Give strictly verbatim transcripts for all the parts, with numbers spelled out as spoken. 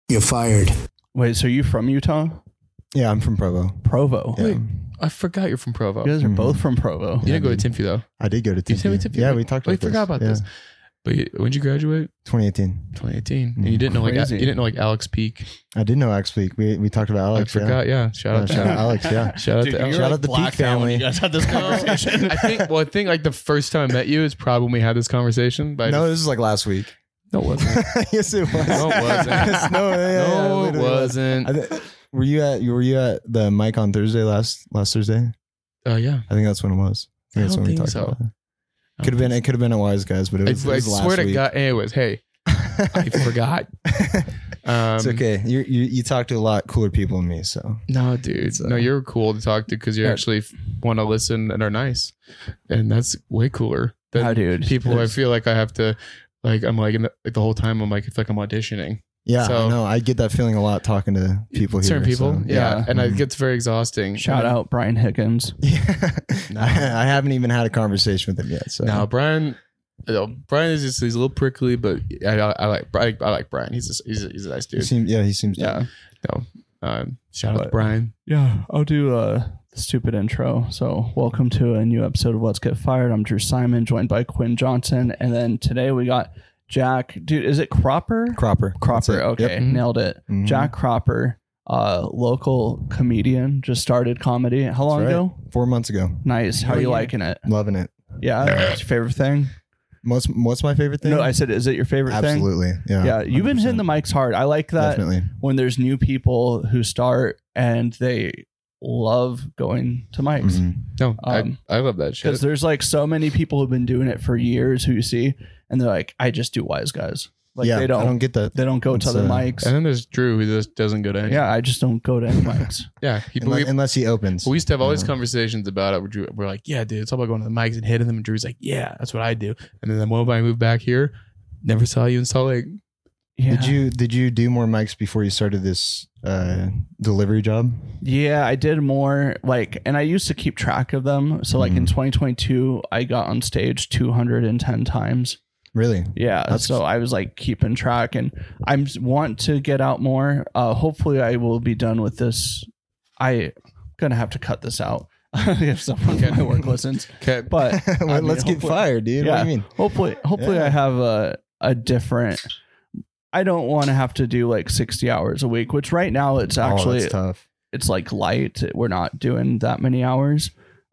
You're fired. Wait, so you from Utah? Yeah, I'm from Provo. Provo. Yeah. Wait, I forgot you're from Provo. You guys are Mhm. both from Provo. You Yeah, didn't go to dude. Timphy though. I did go to Did you tell me Timphy. Timphy? Yeah, we talked Oh, about I forgot this. about Yeah. this. But you, when did you graduate? twenty eighteen. twenty eighteen. Mm. And you didn't know like Crazy. you didn't know like Alex Peak. I did know Alex Peak. We we talked about Alex. I forgot. Yeah. Shout Yeah. out. Uh, shout out Alex. Yeah. Shout out Dude, to you Alex. were Shout like out the Peak blacked out when family. You guys had this conversation. I think. Well, I think like the first time I met you is probably when we had this conversation. But I No, just- this was like last week. no, it wasn't. Yes, it was. No, it wasn't. Yes, no, yeah, yeah, no, it literally was. wasn't. I th- were you at were you at the mic on Thursday last last Thursday? Oh yeah. I think that's when it was. I think I that's don't when we think talked so. about it. Could have been. It could have been at Wise Guys, but it was. I, it I was last swear to week. God. Anyways, hey, I forgot. Um, It's okay. You, you you talk to a lot cooler people than me, so No, dude. So- No, you're cool to talk to because you Yeah. actually want to listen and are nice, and that's way cooler than Oh, dude. people. I There's- feel like I have to, like, I'm like, in the, like the whole time. I'm like, I feel like I'm auditioning. yeah. So- I know. I get that feeling a lot talking to people here. Certain people, so, yeah, yeah. and it Mhm. gets very exhausting. Shout And- out Brian Higgins. Yeah. No. I, I haven't even had a conversation with him yet. So Now, Brian, you know, Brian is just he's a little prickly, but I, I, I like I, I like Brian. He's a, he's a, he's a nice he dude. seems. Yeah, he seems. Yeah. No, um, shout out to But- Brian. Yeah, I'll do a stupid intro. So, welcome to a new episode of Let's Get Fired. I'm Drew Simon, joined by Quinn Johnson, and then today we got Jack. Dude, is it Cropper? Cropper. That's Cropper. it. Okay, Yep. Mhm. nailed it. Mhm. Jack Cropper, uh, local comedian, just started comedy. How long right. ago? Four months ago. Nice. How Oh, are you yeah. liking it? Loving it. Yeah, it's your favorite thing. What's what's my favorite thing? No, I said, is it your favorite thing? Absolutely. Yeah. Yeah, you've been hitting the mics hard. I like that. Definitely. When there's new people who start and they love going to mics. Mhm. No, Um, I I love that Because shit. there's like so many people who've been doing it for years who you see, and they're like, I just do Wise Guys. Like yeah, they don't, I don't get that. they don't go to It's, other uh, mics. And then there's Drew who just doesn't go to any. Yeah, I just don't go to any mics. yeah. He, Unless, we, unless he opens. we used to have all these Yeah. conversations about it. Where Drew, we're like, yeah, dude, it's all about going to the mics and hitting them. And Drew's like, yeah, that's what I do. And then the moment I moved back here, never saw you in Salt Lake. Yeah. Did you did you do more mics before you started this uh, delivery job? Yeah, I did more like, and I used to keep track of them. So like in Mhm. twenty twenty-two, I got on stage two hundred ten times. Really? Yeah, That's- so I was like keeping track, and I want to get out more. Uh, hopefully, I will be done with this. I'm gonna have to cut this out if someone at my work listens. Okay. But Well, I mean, let's get hopefully- fired, dude. What Yeah. do you mean? hopefully, hopefully, Yeah. I have a a different. I don't want to have to do like sixty hours a week, which right now it's oh, actually that's tough. it's like light. We're not doing that many hours.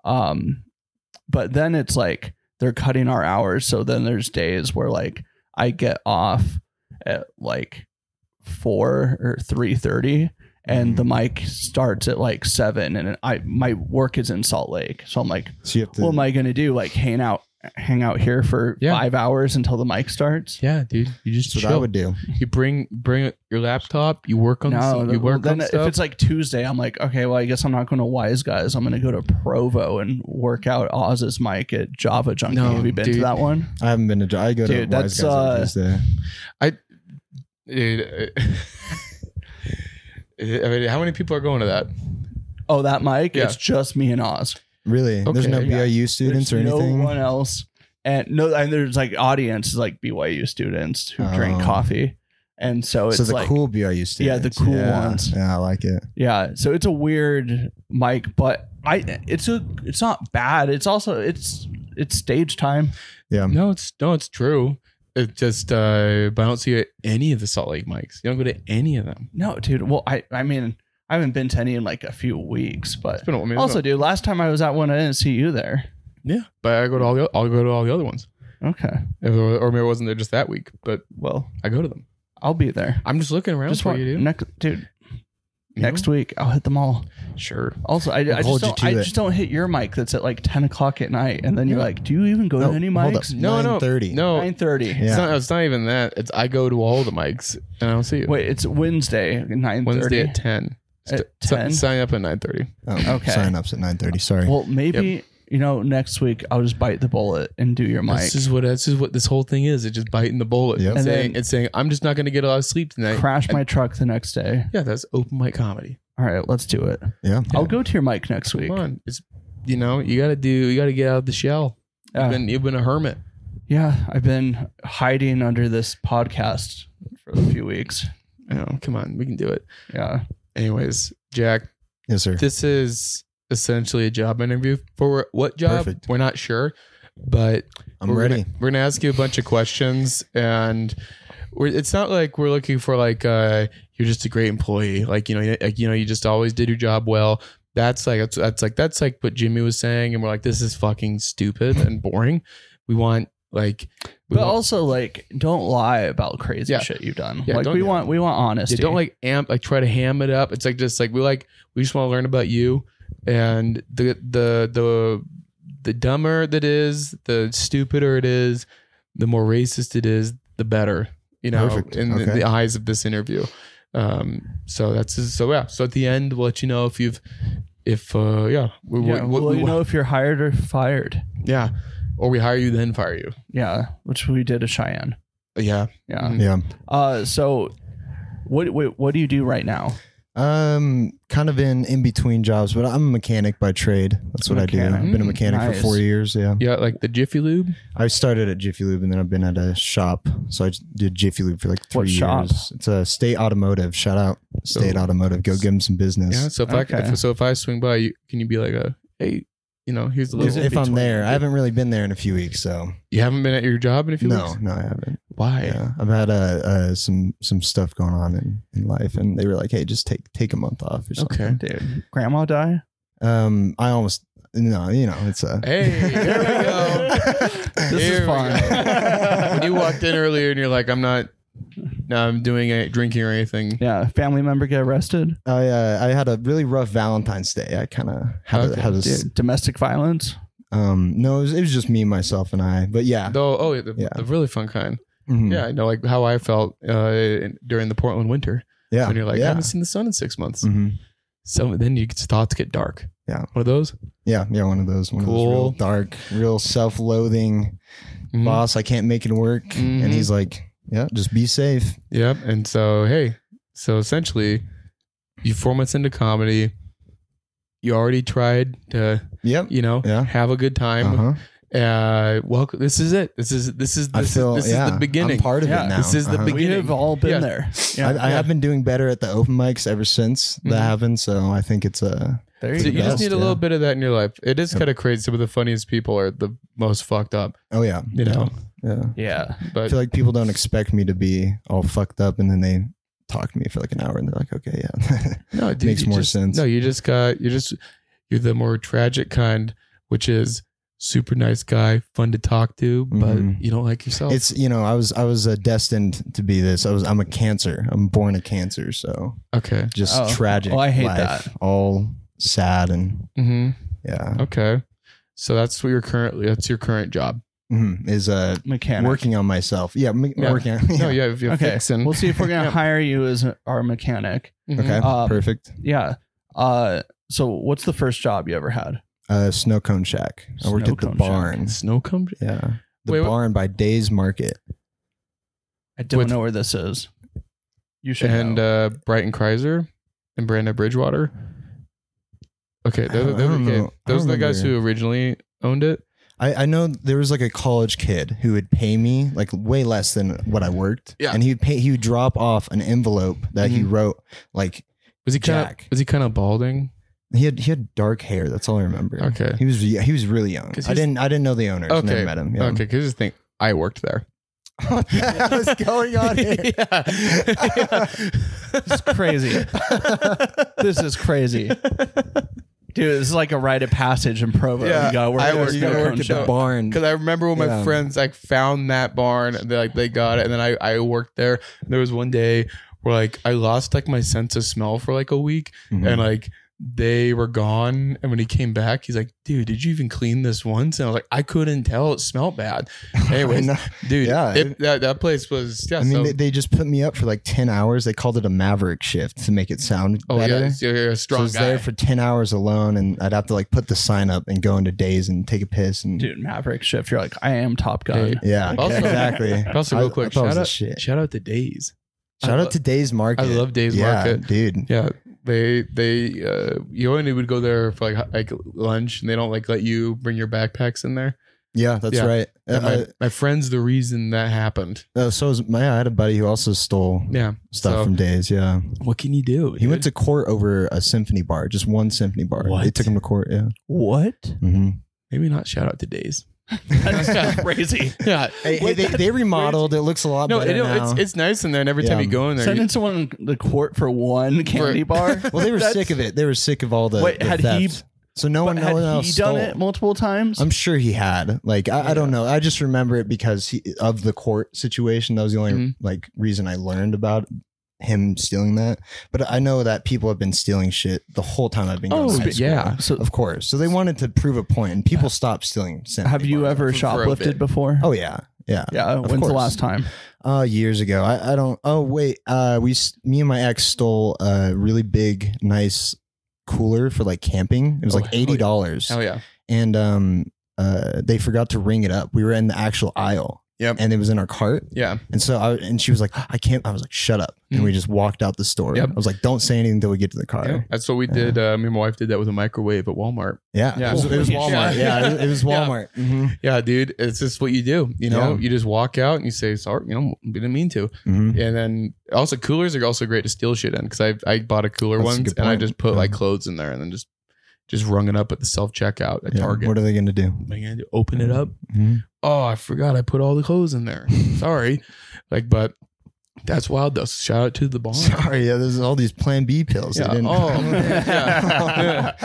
Um, but then it's like they're cutting our hours. So then there's days where like I get off at like four or three thirty, and Mhm. the mic starts at like seven, and I my work is in Salt Lake. So I'm like, So you have to. what am I gonna do? Like hang out, hang out here for Yeah. five hours until the mic starts? Yeah, dude. You just That's what chill. I would do. You bring bring your laptop. You work on. No, some, you well, work then on if stuff. it's like Tuesday, I'm like, okay, well, I guess I'm not going to Wise Guys. I'm going to go to Provo and work out Oz's mic at Java Junkie. No, Have you been dude. to that one? I haven't been to. I go Dude, to Wise that's, Guys uh, every Tuesday. Dude, uh, I mean, how many people are going to that? Oh, that mic? Yeah. It's just me and Oz. Really? There's okay, no yeah. B I U students There's or anything. No one else. And no, and there's like audience like B Y U students who drink Oh. coffee. And so it's so the like, cool B I U students. Yeah, the cool Yeah. ones. Yeah, I like it. yeah. So it's a weird mic, but I, it's a, it's not bad. It's also, it's, it's stage time. Yeah. No, it's no, it's true. It just, uh, but I don't see any of the Salt Lake mics. You don't go to any of them. No, dude. Well, I, I mean, I haven't been to any in like a few weeks, but It's been, I mean, also, it's dude, last time I was at one, I didn't see you there. been- yeah, but I go to all the, I'll go to all the other ones. Okay. If, or, or maybe I wasn't there just that week, but Well, I go to them. I'll be there. I'm just looking around Just for want, you, dude. next, dude. You Next know? week, I'll hit them all. Sure. Also, I, I hold just you don't. to I it. just don't hit your mic. That's at like ten o'clock at night, and then you're Yeah. like, "Do you even go No, to any hold up. mics?" No, no, nine thirty. no. Nine thirty. It's Yeah. not. It's not even that. It's I go to all the mics and I don't see you. Wait, it's Wednesday, nine Wednesday thirty. at ten. At St- ten? Sign up at nine thirty. Oh, Okay. Sign ups at nine thirty. Sorry. Well, maybe you know next week I'll just bite the bullet and do your mic. This is what this is what this whole thing is. It's just biting the bullet. Yep. It's, And saying, then- it's saying I'm just not going to get a lot of sleep tonight. Crash And- my truck the next day. Yeah, that's open mic comedy. All right, let's do it. yeah. I'll go to your mic next week. Come on, it's you know you got to do you got to get out of the shell. Yeah. You've been you've been a hermit. Yeah, I've been hiding under this podcast for a few weeks. I know, come on, we can do it. Yeah. Anyways, Jack, Yes, sir. this is essentially a job interview. For what job? Perfect. We're not sure, but I'm we're ready. Gonna, we're gonna ask you a bunch of questions, and we're, it's not like we're looking for like uh, you're just a great employee, like you know, like you know, you just always did your job well. That's like that's, that's like that's like what Jimmy was saying, and we're like, this is fucking stupid and boring. We want like, we But want, also, like, don't lie about crazy Yeah. shit you've done. Yeah, like, don't- we want we want honesty. yeah, don't like amp like try to ham it up. It's like just like we like we just want to learn about you, and the the the the dumber that is, the stupider it is, the more racist it is, the better. You know, Perfect. in the, Okay. the eyes of this interview. Um, so that's so yeah. So at the end, we'll let you know if you've if uh yeah we, Yeah, we, well, we- you know if you're hired or fired. yeah, or we hire you then fire you. Yeah, which we did at Cheyenne. Yeah, Yeah. Mhm. Yeah. Uh, so what, what what do you do right now? Um, kind of in in between jobs, but I'm a mechanic by trade. That's what I do. Mechanic. I've been a Mm, mechanic nice. for four years. Yeah. yeah, like the Jiffy Lube. I started at Jiffy Lube and then I've been at a shop. So I did Jiffy Lube for like three What years. shop? It's a State Automotive. Shout out State So- Automotive. Go give them some business. Yeah. So if Okay. I if, so if I swing by, you can you be like a hey, you know, here's the If, little. if I'm between- there, I haven't really been there in a few weeks. So You haven't been at your job in a few no, weeks? no, I haven't. Why? Yeah, I've had uh, uh, some some stuff going on in, in life, and they were like, "Hey, just take take a month off or something." Okay. Dude, grandma die? Um, I almost no, you know, it's a Hey, here we go. This Here is we fun. go. When you walked in earlier and you're like, I'm not, no, I'm doing a drinking or anything. Yeah, family member get arrested. I uh, I had a really rough Valentine's Day. I kind of had Okay, a, had a s- Dude, domestic violence. um no, it was, it was just me, myself, and I. But yeah, Though, oh, the, Yeah. the really fun kind. Mhm. Yeah, I know, like how I felt uh, in- during the Portland winter. yeah. When you're like, I yeah, haven't seen the sun in six months. Mhm. So then your thoughts get dark. Yeah. One of those? yeah, yeah. One of those, one of those real Cool. dark, real self-loathing Mhm. boss. I can't make it work, Mhm. and he's like, "Yeah, just be safe." Yep. And so, hey, so essentially, you four months into comedy, you already tried to, Yep. you know, Yeah. have a good time. Uh huh. Uh, welcome. This is it. This is this is I this feel is this yeah, is the beginning. I'm part of Yeah, it now. this is the Uh-huh. We beginning. have all been Yeah. there. Yeah, I, I have been doing better at the open mics ever since Mhm. that happened. So I think it's a there So you you go. just need a yeah. little bit of that in your life. It is Yep. kind of crazy. Some of the funniest people are the most fucked up. oh yeah, You know, yeah. Yeah, I but feel like people don't expect me to be all fucked up, and then they talk to me for like an hour, and they're like, "Okay, yeah." no, dude, makes you more just- sense. No, you just got you're just you're the more tragic kind, which is super nice guy, fun to talk to, but Mhm. you don't like yourself. It's you know I was I was uh, destined to be this. I was I'm a Cancer. I'm born a Cancer, so okay. just Oh. tragic. Oh, I hate life, that. All sad and hmm yeah. Okay. So that's what you're currently. That's your current job. Mhm. Is uh mechanic. working on myself. Yeah, me- Yeah. working. On, No, yeah. yeah. If you're Okay, fixing. we'll see if we're gonna Yeah. hire you as our mechanic. Mhm. Okay, Um, perfect. Yeah. Uh, so what's the first job you ever had? Uh, Snow Cone Shack. I worked Snow at the Cone Shack. barn. Snow cone. Yeah, the Wait, what- barn by Days Market. I don't With- know where this is. You should And know. uh, Brighton Kreiser and Brandon Bridgewater. Okay, they're, I don't- they're, I don't okay. know. I Those are the don't guys who remember. originally owned it. I, I know there was like a college kid who would pay me like way less than what I worked. Yeah. And he would pay he would drop off an envelope that he Mhm. wrote like Was he kind of Jack. was he kind of balding? he had he had dark hair. That's all I remember. Okay. He was he was really young. 'Cause I he's- didn't I didn't know the owners. Okay. Never met him. Yeah. Okay, because just think I worked there. What the hell is going on here? yeah. This is crazy. This is crazy. Dude, this is like a rite of passage in Provo. Yeah, you gotta work I at a worked- Snow I Cone worked at Shack. the barn. Because I remember when my Yeah. friends like found that barn, and they like they got it, and then I I worked there. And there was one day where like I lost like my sense of smell for like a week, Mhm. and like they were gone. And when he came back, he's like, "Dude, did you even clean this once?" And I was like, "I couldn't tell. It smelled bad." Anyways, I know. dude, Yeah. it, that that place was yeah. I mean, so, they, they just put me up for like ten hours. They called it a Maverick shift to make it sound oh better. yeah, so you're a So I strong was guy. there for ten hours alone, and I'd have to like put the sign up and go into Days and take a piss. And Dude, Maverick shift. You're like, I am Top Gun. Hey. yeah, Also- exactly. also, I- real I quick, thought it was shout the out, shit. shout out to Days. Shout I out to Days Market. I love Days yeah, Market. dude. Yeah, they they uh, you only would go there for like like lunch, and they don't like let you bring your backpacks in there. Yeah, that's Yeah. right. And my, Uh, my friend's the reason that happened. uh, so was my, I had a buddy who also stole Yeah. stuff So, from Days. Yeah, what can you do? he went to court over a symphony bar, just one symphony bar. What? They took him to court. Yeah. What? hmm maybe not shout out to Days. That's crazy. Yeah. Hey, hey, Wait, they, that's they remodeled. It looks a lot No, better it, now. it's it's nice in there, and every time Yeah. you go in there, you, Sending someone to court for one candy bar. well, they were That's- sick of it. They were sick of all the. Wait, the had theft. he- So no one, But no had one he else done stole. it multiple times? I'm sure he had. Like I, I don't know. I just remember it because he, of the court situation. That was the only Mhm. like reason I learned about him stealing that. But I know that people have been stealing shit the whole time I've been going Oh, to high school. yeah. So Of course. So they wanted to prove a point, and people stopped stealing. symphony have you bars. ever for- for a shoplifted bit. before? Oh yeah, yeah. yeah. of When's course. the last time? Uh, years ago. I, I don't. Oh wait. Uh, we s- me and my ex stole a really big, nice cooler for like camping. It was Oh, like hell yeah. eighty dollars. hell yeah, And um, uh, they forgot to ring it up. We were in the actual aisle. Yep. And it was in our cart. yeah. And so I and she was like, I can't. I was like, shut up. And Mhm. we just walked out the store. Yep. I was like, don't say anything until we get to the car. Yeah, that's what we did. Uh, me and my wife did that with a microwave at Walmart. Yeah. Yeah. It was, it was Holy Walmart. shit. Yeah. It, it was Yeah. Walmart. Mhm. Yeah, dude, it's just what you do. You know, Yeah. you just walk out and you say, "Sorry, you know, didn't mean to." Mhm. And then also coolers are also great to steal shit in because I I bought a cooler That's a once good and I point. just put like Yeah. clothes in there and then just just rung it up at the self checkout at Yeah. Target. What are they going to do? What am I gonna do? Open it up? Mhm. Oh, I forgot I put all the clothes in there. Sorry, like, but that's wild though. Shout out to the barn. Sorry. Yeah. There's all these Plan B pills. They Yeah. didn't- Oh, man. Yeah.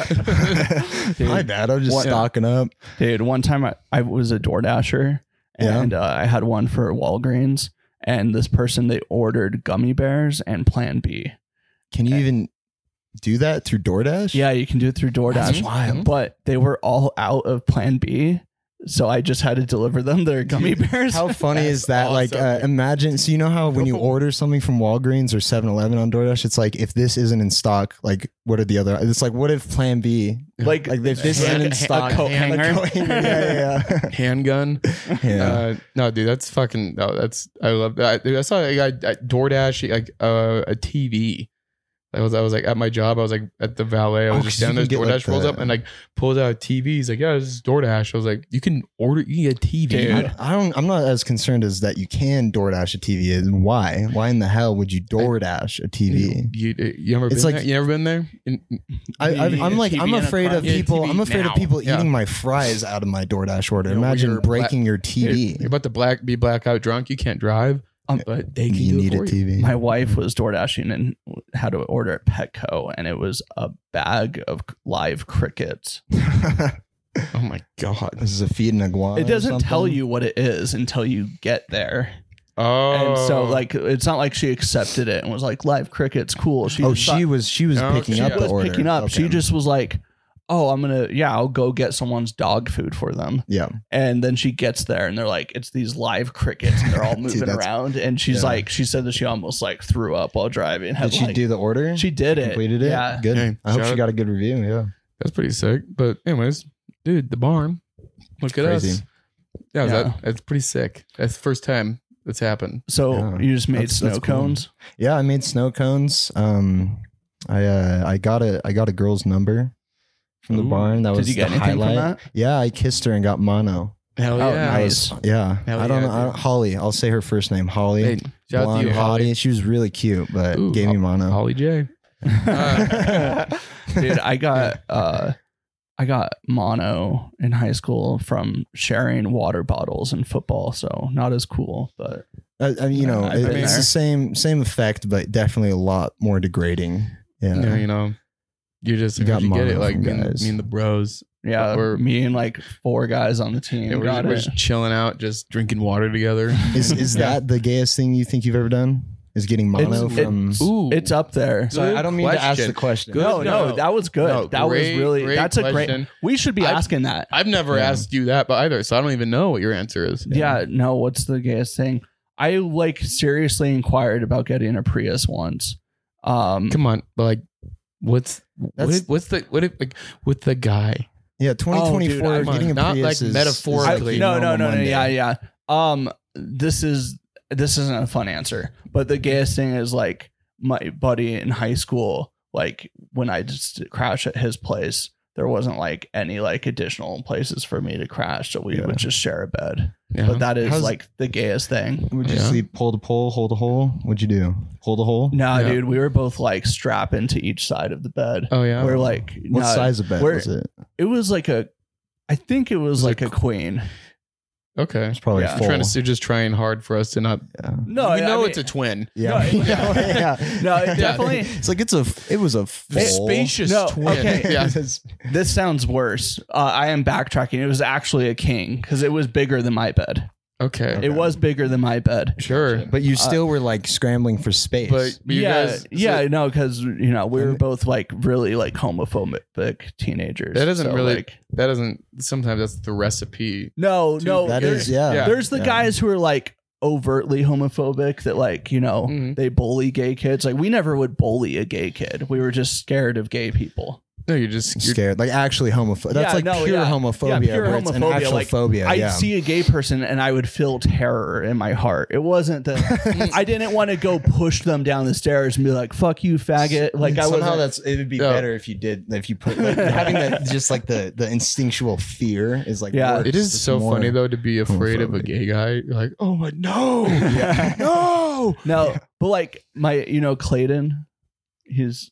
My bad. I was just What- stocking up. Dude, one time I, I was a DoorDasher Yeah. and uh, I had one for Walgreens, and this person, they ordered gummy bears and Plan B. Can you even do that through DoorDash? Yeah, you can do it through DoorDash. That's wild. But they were all out of Plan B, so I just had to deliver them their gummy bears. How funny That's is that? Like, awesome. uh, imagine. So you know how when you order something from Walgreens or seven eleven on DoorDash, it's like if this isn't in stock, like what are the other? It's like what if Plan B, like, like if this isn't Hand- in a stock, coat like, hanger? coat hanger. Yeah, yeah, Handgun. yeah. yeah. Uh, no, dude, that's fucking. No, that's I love that. Dude, I saw a guy at DoorDash like uh, a T V. I was I was like at my job. I was like at the valet. I was Oh, just 'cause you down there. can get, DoorDash like, rolls the- up and like pulls out a T V. He's like, "Yeah, this is DoorDash." I was like, "You can order. You can get a T V." Dude. I, I don't. I'm not as concerned as that. You can DoorDash a T V. And why? Why in the hell would you DoorDash a T V? You, you, you ever It's been like- there? You ever been there? In, I, I, T V I'm like, and I'm a afraid of front. Yeah, people. T V I'm afraid now. of people Yeah. eating my fries out of my DoorDash order. You know, Imagine you're breaking black- your T V. You're about to black be blackout drunk. You can't drive, Um, but they can You do need it for a you. T V. my wife was DoorDashing and had to order at Petco, and it was a bag of live crickets. Oh my god! This is a feed an iguana. It doesn't or tell something? you what it is until you get there. Oh, And so, like, it's not like she accepted it and was like, live crickets, cool. She Oh, just she thought- was she was Oh, picking she up the was order. picking up. She Okay. just was like, oh, I'm going to, yeah, I'll go get someone's dog food for them. yeah. And then she gets there and they're like, it's these live crickets and they're all Dude, moving that's- around. And she's yeah. like, she said that she almost like threw up while driving. Had, Did she like- do the order? She did it. completed it. Yeah. Good. Hey, I hope shout she out- got a good review. Yeah. that's pretty sick. But anyways, dude, the barn. Look at Crazy. us. Yeah, Yeah. That, that's pretty sick. That's the first time that's happened. So Yeah. you just made That's- snow that's cool. cones. Yeah, I made snow cones. Um, I uh, I got a I got a girl's number from the Ooh. barn. That Did was you get the anything highlight. from that? Yeah, I kissed her and got mono. Hell Oh, yeah! I nice. was- yeah, Hell I don't yeah, know. I don't, dude. Holly. I'll say her first name. Holly. Hey, shout out Blonde to you, Holly. hottie. She was really cute, but Ooh, gave me mono. Holly J. Uh, Dude, I got uh I got mono in high school from sharing water bottles in football, so not as cool, but I, I mean, you know, I've it- been it's there. the same same effect, but definitely a lot more degrading. Yeah. yeah, you know, you just You got you get it mono like from me and, guys. me and the bros. yeah, We're- me and like four guys on the team Yeah, we're, got just, we're it. just chilling out, just drinking water together. Is is Yeah. that the gayest thing you think you've ever done? Is getting mono It's- from? it's- Ooh, It's up there. Sorry, I don't mean to ask question. the question. Good. No, no, No. that was good. No, that great, was really great that's a great question. we should be I've- asking that. I've never Yeah. asked you that, but either, so I don't even know what your answer is. Yeah, no, what's the gayest thing? I like seriously inquired about getting a Prius once. Um Come on, but like, what's what That's- if, what's the what if like with the guy? Yeah, twenty twenty-four. Oh, dude, getting a not Prius like is- is metaphorically. like no, no, normal no, no, Monday. yeah, yeah. Um, this is this isn't a fun answer, but the gayest thing is like my buddy in high school. Like when I just crash at his place, there wasn't like any like additional places for me to crash, so we Yeah. would just share a bed. Yeah. But that is How's- like the gayest thing. Would you Yeah. sleep pole to pole, hole to hole? What'd you do? Hole to hole? No, Yeah. dude, we were both like strapping to each side of the bed. Oh yeah. We're like, What no, size of bed we're- was it? It was like a, I think it was, was like a a queen. okay. It's probably Yeah. full. Trying to, you're just trying hard for us to not. yeah. No, we I know mean- it's a twin. Yeah. No, it- yeah. No, it Yeah. definitely. It's like it's a. It was a full. Spacious No, twin. okay. Yeah. This sounds worse. Uh, I am backtracking. It was actually a king because it was bigger than my bed. Okay. It was bigger than my bed. Sure. But you still were like scrambling for space. But, but you yeah, guys, yeah, so no, because you know we were both like really like homophobic teenagers. that doesn't So, really. like, that doesn't. Sometimes that's the recipe. no, no. that there's, is yeah. yeah. there's the yeah. guys who are like overtly homophobic that like you know Mhm. they bully gay kids. Like we never would bully a gay kid. We were just scared of gay people. No, you're just you're, scared, like actually homophobia. That's Yeah, like no, pure yeah. homophobia. Yeah, pure where it's an homophobia, actual like, phobia. I'd yeah. see a gay person and I would feel terror in my heart. It wasn't that I didn't want to go push them down the stairs and be like, "Fuck you, faggot!" Like I somehow was. that's it would be Yeah. better if you did if you put like, having that just like the the instinctual fear is like Yeah. works. it is It's so more- funny though to be afraid of a homophobic. gay guy. You're like, oh my no, Yeah. no. No, but like my, you know, Clayton, he's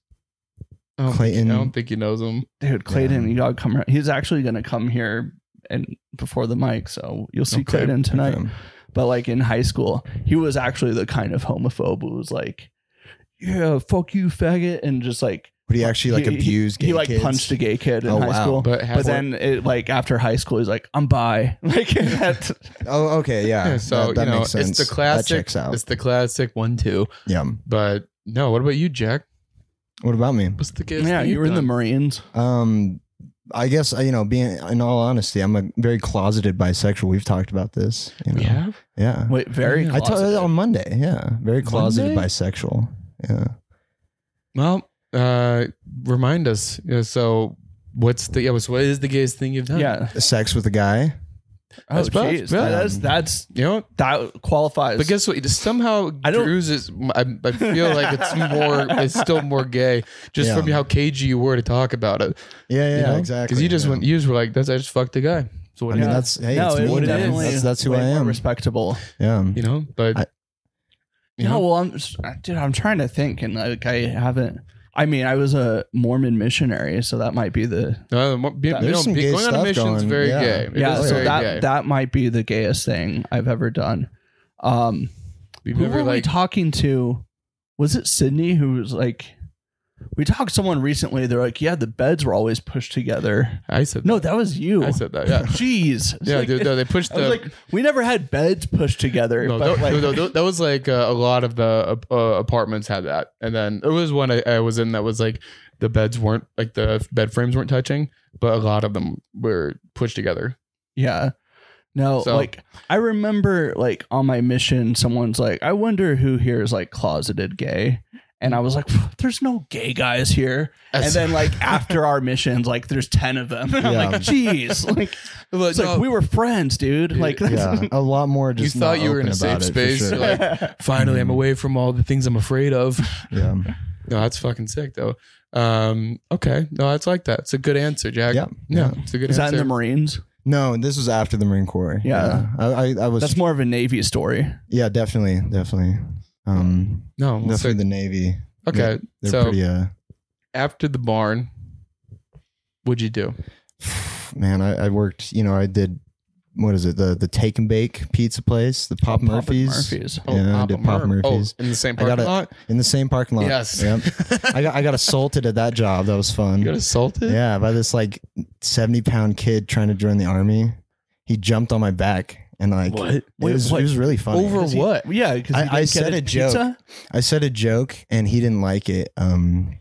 I don't think- Clayton. I don't think he knows him. dude. Clayton, Yeah. you gotta come. Around. He's actually gonna come here and before the mic, so you'll see Okay. Clayton tonight. Okay. But like in high school, he was actually the kind of homophobe who was like, "Yeah, fuck you, faggot," and just like Would he actually like he- he- abuse gay He like kids? punched a gay kid in Oh, high wow. school. But, But then, it, like after high school, he's like, "I'm bi." Like that. Oh, okay, yeah. Yeah, so that, that you know, makes sense. it's the classic. That checks out. It's the classic one two. Yeah. But no, what about you, Jack? What about me? What's the gayest Yeah, thing you were in the you've done? Marines. Um, I guess uh, you know, being in all honesty, I'm a very closeted bisexual. We've talked about this. You know? We have. Yeah. Wait, very. Yeah. I told closeted. it on Monday. Yeah, very closeted Monday? bisexual. Yeah. Well, uh, remind us. Yeah, so, what's the? Yeah, so what is the gayest thing you've done? Yeah. Sex with a guy. Oh, That's about- jeez. yeah. That's that's You know. that qualifies. But guess what? Somehow I don't- Drew's is. I, I feel like it's more. It's still more gay, just Yeah. from how cagey you were to talk about it. Yeah, yeah, you know? exactly. Because you just yeah. went. You just were like, "That's I just fucked the guy." So what? I mean, Yeah. that's hey, no, it's it me, was man. definitely That's that's who way I more am. respectable. Yeah. you know. But I- you No, know, well, I'm just, dude. I'm trying to think, and like I haven't. I mean, I was a Mormon missionary, so that might be the uh, mo- be- There's you know, some be- gay going on a stuff mission is going- very yeah. gay. It yeah. is So very that gay. that might be the gayest thing I've ever done. Um, We've who never were we like. talking to? Was it Sydney who was like? We talked to someone recently. They're like, yeah, the beds were always pushed together. I said No, that was you. I said that. Yeah. Jeez. It's Yeah, like- dude, no, they pushed I was the. like, we never had beds pushed together. No, but that, like, no, no, that was like uh, a lot of the uh, uh, apartments had that, and then there was one I, I was in that was like the beds weren't like the bed frames weren't touching, but a lot of them were pushed together. yeah. No, So- like I remember like on my mission, someone's like, I wonder who here is like closeted gay. And I was like, there's no gay guys here. And As- then like after our missions, like there's ten of them. I'm Yeah. like, geez. Like, But it's no, like we were friends, dude. Like Yeah, a lot more. Just you thought not you were in a open safe about it, for space. sure. You're like, finally, I'm away from all the things I'm afraid of. Yeah, No, that's fucking sick though. Um, okay, no, it's like that. It's a good answer, Jack. Yeah. yeah, Yeah. it's a good is that answer. in the Marines? no, this was after the Marine Corps. Yeah. I, I, I was. That's more of a Navy story. yeah, definitely, definitely. Um, no, well, so- definitely the Navy. okay. They're, they're so pretty. Uh, after the barn, what'd you do? man, I, I worked. You know, I did. What is it? The the take and bake pizza place, the Pop Oh, Papa Murphy's. Murphy's. Yeah, I did Papa Mur- Murphy's. Oh, in the same I got parking it. lot. In the same parking lot. Yes. Yep. I got I got assaulted at that job. That was fun. You got assaulted. Yeah, by this like seventy pound kid trying to join the army. He jumped on my back and like What? It, Wait, was, what? it was really funny. Over Is he- what? Yeah, because I- I said a joke. I said a joke and he didn't like it. Um,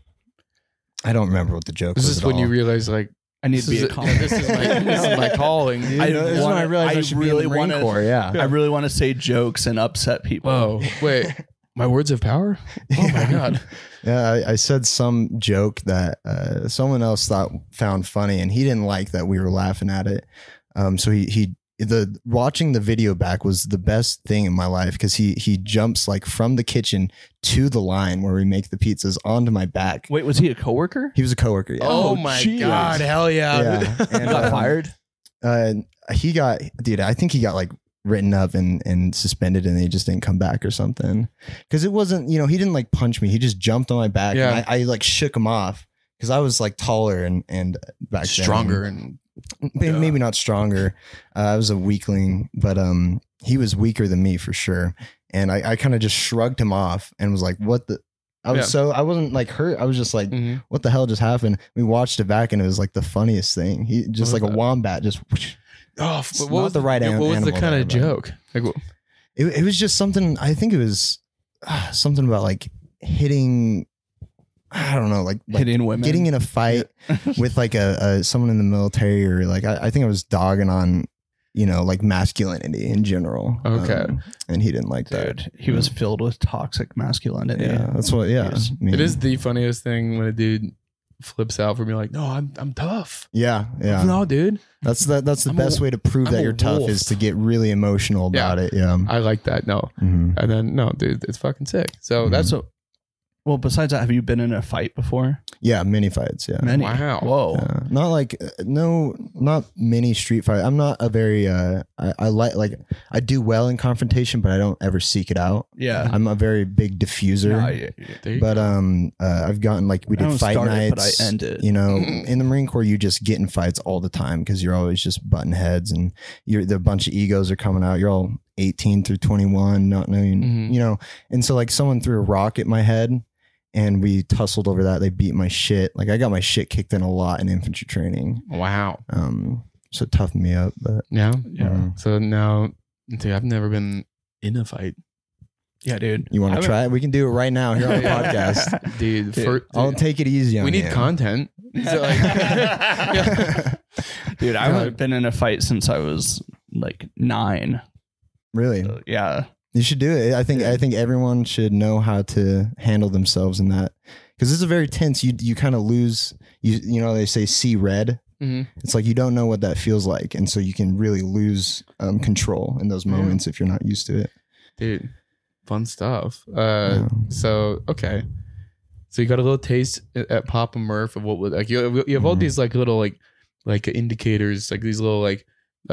I don't remember what the joke This was. is at when all. you realize, like, I need this to be is, a a- comic. this is my this is my calling, dude. I You know, this is when I wanna- realized I, I should really be in the Marine wanna- Corps. Yeah. I really want to say jokes and upset people. Whoa, wait, my words have power. Oh my god. Yeah, I, I said some joke that uh, someone else thought found funny, and he didn't like that we were laughing at it. Um, so he he the watching the video back was the best thing in my life because he he jumps like from the kitchen to the line where we make the pizzas onto my back. Wait, was he a coworker? He was a coworker. Yeah. Oh, Oh, my jeez. God. Hell yeah. Yeah. And, He got um, fired. Uh, he got, dude, I think he got like written up and, and suspended and they just didn't come back or something. Cause it wasn't, you know, he didn't like punch me. He just jumped on my back. Yeah. And I, I like shook him off because I was like taller and, and back Stronger then. and Maybe, maybe not stronger. Uh, I was a weakling, but um, he was weaker than me for sure. And I, I kind of just shrugged him off and was like, what the, I was Yeah. so, I wasn't like hurt. I was just like, Mhm. what the hell just happened? We watched it back and it was like the funniest thing. He just was like a that? wombat just Oh, It's what not was the right yeah, an- What was the animal kind there, of but- joke? Like, what- It, it was just something. I think it was uh, something about like hitting. I don't know, like, like Hitting women. getting in a fight with like a, a someone in the military, or like I, I think I was dogging on, you know, like masculinity in general. Okay. Um, and he didn't like that. Dude, he was filled with toxic masculinity. Yeah, that's what. Yeah, Yes. I mean, it is the funniest thing when a dude flips out for me like, no, I'm I'm tough. Yeah, yeah. No, dude. That's that. That's the I'm a- best way to prove I'm that a you're tough wolf. is to get really emotional Yeah. about it. Yeah. I like that. No. Mhm. And then no, dude, it's fucking sick. So Mhm. that's So, well, besides that, have you been in a fight before? Yeah, mini fights. Yeah. Many. Wow. Whoa. Uh, not like uh, no, not many street fight. I'm not a very. Uh, I, I like like I do well in confrontation, but I don't ever seek it out. Yeah. I'm a very big diffuser. No, I- there you but go. um, uh, I've gotten like we I did don't fight start it, but nights. I end it. You know, Mm. in the Marine Corps, you just get in fights all the time because you're always just butting heads, and you're the bunch of egos are coming out. You're all eighteen through twenty-one, not knowing, Mhm. you know. And so like someone threw a rock at my head. And we tussled over that. They beat my shit. Like I got my shit kicked in a lot in infantry training. Wow. Um, so it toughened me up. But Yeah. Yeah. mm. So now, dude, I've never been in a fight. Yeah, dude. You want I to haven't- try it? We can do it right now here on the Yeah. podcast. Dude, Dude, for, I'll dude, take it easy on we need you. content. So like, yeah. Dude, I haven't been in a fight since I was like nine. Really, So, yeah. you should do it. I think I think everyone should know how to handle themselves in that because this is a very tense. You you kind of lose. You you know they say see red. Mhm. It's like you don't know what that feels like, and so you can really lose um, control in those Yeah. moments if you're not used to it. Dude, fun stuff. Uh, Yeah. so okay, so you got a little taste at, at Papa Murph of what would like you, you have all Mhm. these like little like like indicators, like these little like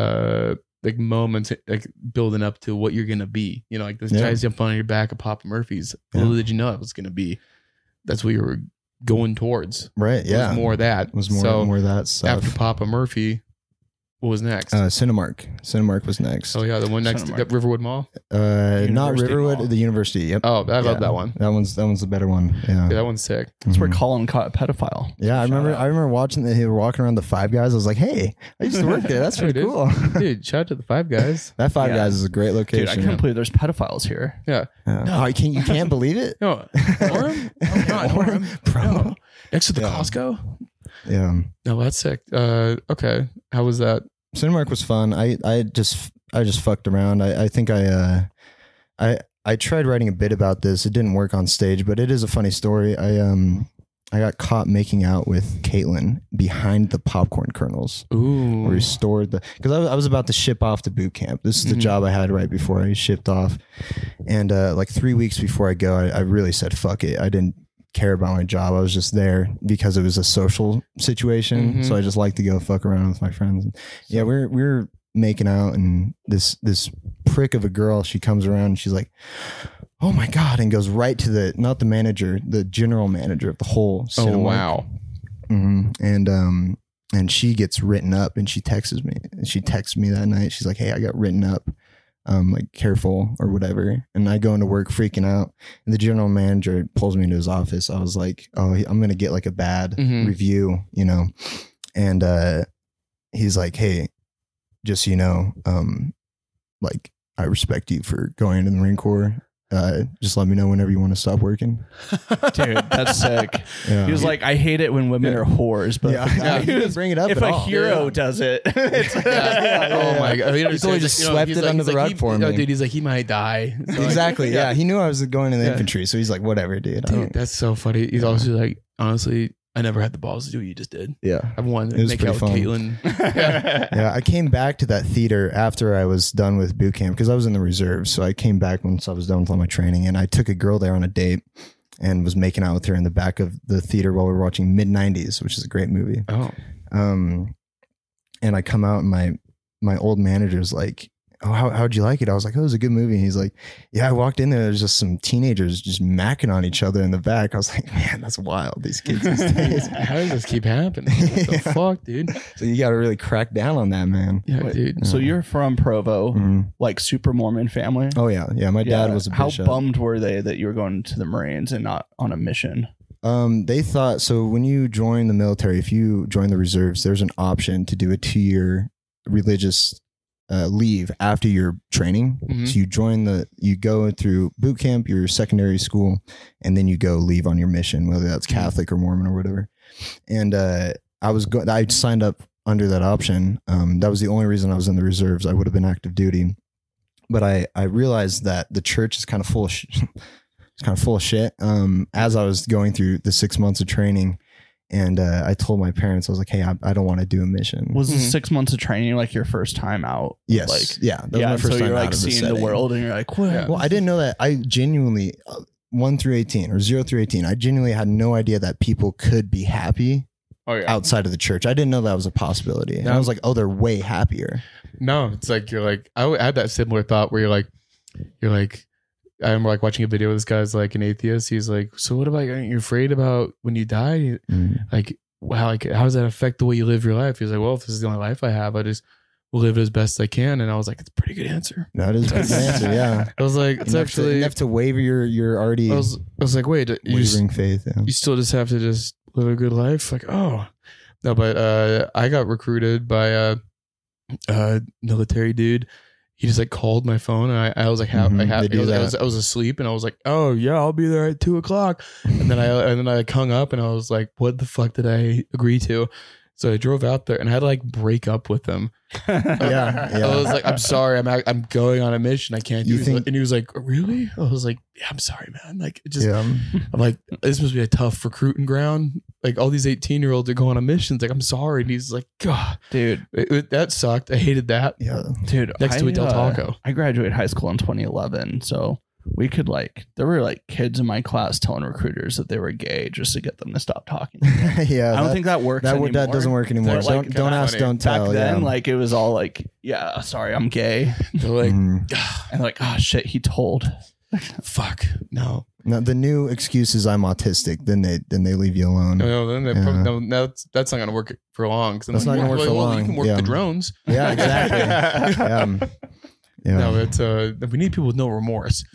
uh like moments like building up to what you're gonna be. You know, like this Yeah. guy's jumping on your back of Papa Murphy's. Yeah. Little did you know it was gonna be. That's what you were going towards. Right? It Yeah. was more of that. It was more so more of that stuff. after Papa Murphy, what was next? Uh, Cinemark. Cinemark was next. oh yeah, the one next to Cinemark. Riverwood Mall. Uh, not University Riverwood, Mall. the university. Yep. Oh, I Yeah. love that one. That one's that one's the better one. Yeah. Yeah, that one's sick. That's where Mhm. Colin caught a pedophile. Yeah, I Shout remember. out. I remember watching that. He was walking around the Five Guys. I was like, "Hey, I used to work there. That's Hey, pretty dude. cool." Dude, shout out to the Five Guys. That Five Yeah. Guys is a great Dude, location. I can't believe there's pedophiles here. Yeah. Yeah. No. Oh, you can't you can't believe it? No, Orem? Oh, God, Orem, Orem. bro. No. Next to the Yeah. Costco? Yeah. No, that's sick. Uh, okay. How was that? Cinemark was fun. I I just I just fucked around. I I think I uh I I tried writing a bit about this. It didn't work on stage, but it is a funny story. I um I got caught making out with Caitlin behind the popcorn kernels. Ooh. Where we stored the because I was, I was about to ship off to boot camp. This is the Mhm. job I had right before I shipped off, and uh, like three weeks before I go, I, I really said fuck it. I didn't care about my job. I was just there because it was a social situation, Mhm. so I just like to go fuck around with my friends. Yeah, we're we're making out, and this this prick of a girl, she comes around and she's like, "Oh my god!" and goes right to the not the manager, the general manager of the whole. Oh, Cinemark. wow. hmm And um and she gets written up and she texts me and she texts me that night. She's like, "Hey, I got written up. Um, like careful or whatever." And I go into work freaking out. And the general manager pulls me into his office. I was like, "Oh, I'm gonna get like a bad Mhm. review, you know." And uh he's like, "Hey, just so you know, um, like I respect you for going into the Marine Corps. Uh, just let me know whenever you want to stop working." Dude, that's sick. Yeah. He was like, I hate it when women Yeah. are whores, but yeah, if, yeah, he didn't bring it up if at a all. hero Yeah. does it, it's Yeah. yeah, Oh yeah. my god. He totally just swept it under the rug he, for no, me. dude, he's like, he might die. So, like, Exactly. Yeah. He knew I was going in the Yeah. infantry, so he's like, "Whatever, dude." I Dude, don't, that's so funny. He's Yeah. also like, honestly, I never had the balls to do what you just did. Yeah. I've wanted It to was make pretty out with fun. Caitlin. Yeah. Yeah, I came back to that theater after I was done with boot camp because I was in the reserves. So I came back once I was done with all my training, and I took a girl there on a date and was making out with her in the back of the theater while we were watching Mid nineties, which is a great movie. Oh. Um, and I come out and my my old manager's like, "Oh, how how'd you like it?" I was like, "Oh, it was a good movie." And he's like, "Yeah, I walked in there. There's just some teenagers just macking on each other in the back." I was like, "Man, that's wild. These kids these days." How does this keep happening? What the Yeah. fuck, dude? So you got to really crack down on that, man. Yeah, Wait, dude. So you're from Provo, Mhm. like super Mormon family. Oh yeah, yeah. My dad Yeah. was a How bishop. bummed were they that you were going to the Marines and not on a mission? Um, they thought so. When you join the military, if you join the reserves, there's an option to do a two-year religious uh, leave after your training. Mhm. So you join the, you go through boot camp, your secondary school, and then you go leave on your mission, whether that's Catholic or Mormon or whatever. And uh, I was go- I signed up under that option. Um, that was the only reason I was in the reserves. I would have been active duty, but I I realized that the church is kind of full of. Sh- It's kind of full of shit. Um, as I was going through the six months of training, and uh, I told my parents, I was like, "Hey, I, I don't want to do a mission." Was the Mhm. six months of training like your first time out? yes, Like, yeah, that was yeah. my first So time you're out like of the seeing the setting. world, and you're like, what? Yeah. Well, I didn't know that. I genuinely uh, one through eighteen or zero through eighteen. I genuinely had no idea that people could be happy Oh yeah. outside of the church. I didn't know that was a possibility. And I Yeah. was like, "Oh, they're way happier." No, it's like you're like I had that similar thought where you're like you're like I remember like watching a video. This guy's like an atheist. He's like, so what about aren't you afraid about when you die? Mm. Like how like how does that affect the way you live your life? He's like, well, if this is the only life I have, I just will live it as best I can. And I was like, it's a pretty good answer. That is a good answer. Yeah, I was like, it's enough, actually to, enough to waver your your already I was I was like, wait, you just, wavering faith. Yeah. you still just have to just live a good life? Like, oh no, but uh I got recruited by a, a military dude. He just like called my phone, and I, I was like, "How?" Mhm, I, have, they do I, was, I that. was I was asleep, and I was like, "Oh yeah, I'll be there at two o'clock." And then I and then I like, hung up, and I was like, "What the fuck did I agree to?" So I drove out there, and I had to like break up with him. Yeah, yeah. I was like, "I'm sorry, I'm I'm going on a mission. I can't do You this." think- And he was like, "Really?" I was like, "Yeah, I'm sorry, man. Like, it just Yeah. I'm like, this must be a tough recruiting ground. Like all these eighteen year olds are going on missions. Like, I'm sorry." And he's like, "God, dude, it, it- that sucked. I hated that." Yeah. dude. Next to I, a Del uh, Taco. I graduated high school in twenty eleven, so we could like there were like kids in my class telling recruiters that they were gay just to get them to stop talking. yeah. I don't that- think that works. that, anymore. that doesn't work anymore. But, like, don't don't kinda ask, funny. don't Back tell. then, yeah. like it was all like, yeah, sorry, I'm gay, They're like, Mhm. and like, oh shit, he told. fuck, no. No, the new excuse is I'm autistic. Then they then they leave you alone. No, no, then they Yeah. probably, no, no, that's, that's not going to work for long. 'Cause then That's like, not gonna well, work for well, long. You can work Yeah. the drones. Yeah, exactly. um, yeah. No, it's uh, we need people with no remorse.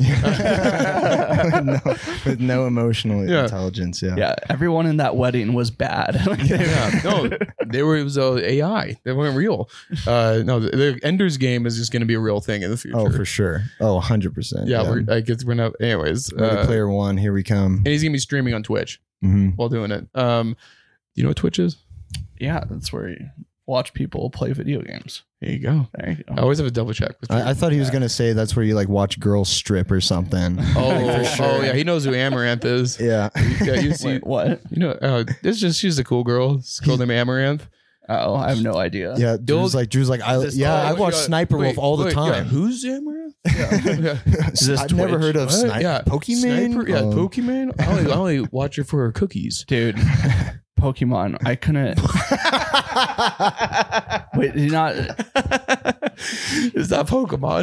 no, with no emotional Yeah. intelligence. Yeah. Yeah, everyone in that wedding was bad. Like, they- Yeah, no, they were. It was uh, A I. They weren't real. Uh, no, the, the Ender's Game is just going to be a real thing in the future. Oh, for sure. Oh, one hundred percent. yeah, we're I guess we're not. Anyways, Ready uh, Player One. Here we come. and he's going to be streaming on Twitch hmm while doing it. Um, do you know what Twitch is? yeah, that's where you watch people play video games. There you go. There you I go. always have a double check. With I, I thought he was Yeah. gonna say that's where you like watch girls strip or something. oh, for sure. oh yeah, he knows who Amaranth is. Yeah. Yeah, you see, Wait, what? you know, uh, it's just she's a cool girl. It's a girl named Amaranth. Oh, I have no idea. Yeah. Drew's like Drew's like I This- yeah oh, I watch yeah, Sniper wait, Wolf all the wait, yeah, time. who's Amaranth? Yeah. this I've never Twitch? heard of What? Sniper. Yeah, Pokemon. Sniper, yeah, Oh. Pokemon. I only, I only watch her for her cookies. dude. Pokemon. I couldn't. Wait, did you not? Is that Pokemon?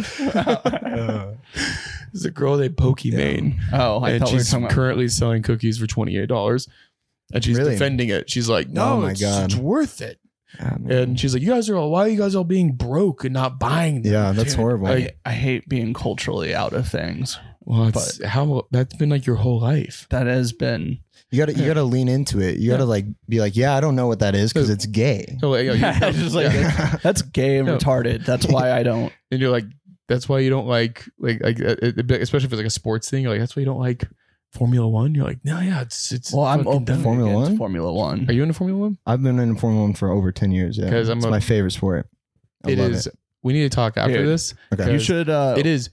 It's a girl named Pokimane. Oh, I And thought we were she's talking about. currently selling cookies for twenty-eight dollars. And she's Really? defending it. She's like, no, Oh my it's, God. it's worth it. Ah, man. And she's like, you guys are all, why are you guys all being broke and not buying them? yeah, that's Dude, horrible. I, I hate being culturally out of things. Well, it's how that's been like your whole life. That has been. You gotta you gotta lean into it. You gotta Yeah. like be like, yeah, I don't know what that is because it's gay. So, like, yeah, Yeah, you- just like yeah. that's gay and No. retarded. That's why I don't. And you're like, that's why you don't like, like, like, uh, it- especially if it's like a sports thing. You're like, that's why you don't like Formula One. You're like, no, yeah, it's, it's. Well, I'm fucking open dumb. Formula against One? Formula One. Are you into Formula One? I've been in Formula One for over ten years. Yeah, 'Cause I'm it's a- my favorite sport. I It love is. it. We need to talk after Dude. this. Okay. You should. Uh, It is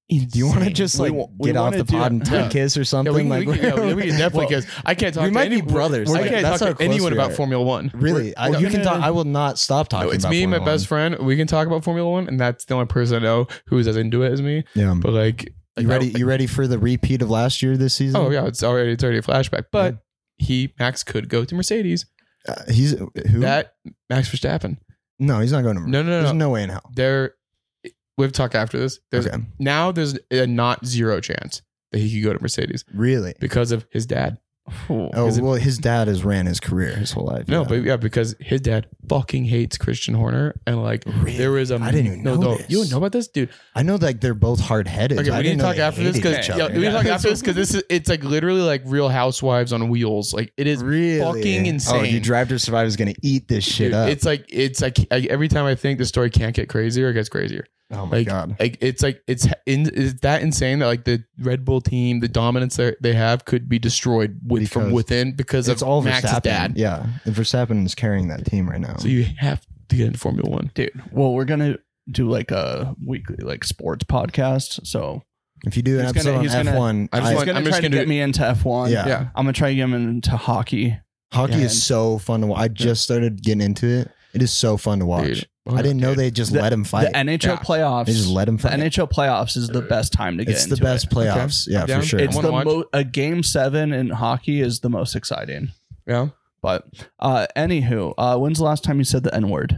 Do you want to just We like wa- we get off wanna the do- pod and tongue Yeah. kiss or Yeah, something? we can, like we can, yeah, we, we can definitely Well, kiss. I can't talk we to might be any, brothers. I Like, can't that's talk how to anyone close we about are. Formula One. Really, I, We're you can gonna- talk. I will not stop talking. No, it's about me and my Formula best friend. We can talk about Formula One, and that's the only person I know who's as into it as me. One. Yeah. But like, like You ready? I- You ready for the repeat of last year this season? oh yeah, it's already it's already a flashback. But he Max could go to Mercedes. Uh, he's who? That Max Verstappen. no, he's not going to. No, no, no, There's no. no way in hell. There, we've talked after this. There's Okay. now there's a not zero chance that he could go to Mercedes Really? because of his dad. Ooh. Oh Is it- well, his dad has ran his career his whole life. No, yeah. but yeah, because his dad fucking hates Christian Horner, and like Really? there was a I didn't even no, know no, this. you don't know about this, dude. I know like they're both hard headed. Okay, I we need didn't to know talk they after this hated because each yeah, other. we need to talk after this because this is it's like literally like Real Housewives on wheels. Like it is really fucking insane. Oh, you Drive to Survive is gonna eat this shit Dude, up. It's like it's like I, every time I think the story can't get crazier, it gets crazier. oh my Like, god. like it's like it's in is that insane that like the Red Bull team, the dominance they they have could be destroyed with from Because within because It's of all Max's Verstappen. dad. Yeah, and Verstappen is carrying that team right now. So you have to get into Formula One. Dude, well, we're gonna do like a weekly like sports podcast. So if you do an he's episode gonna- on he's gonna- F one, I just he's want- gonna I'm try just to gonna get do- me into F one. Yeah. Yeah. I'm gonna try to get him into hockey. hockey and- is so fun to watch. I just started getting into it. It is so fun to watch. Dude. I didn't know Dude. they just The- let him fight. The N H L Yeah. playoffs. They just let him the fight. N H L playoffs is the best time to get It's into the best it. playoffs. Okay. Yeah, I'm down. for sure. It's wanna the watch. mo- a game seven in hockey is the most exciting. Yeah. But uh, anywho, uh, when's the last time you said the N word?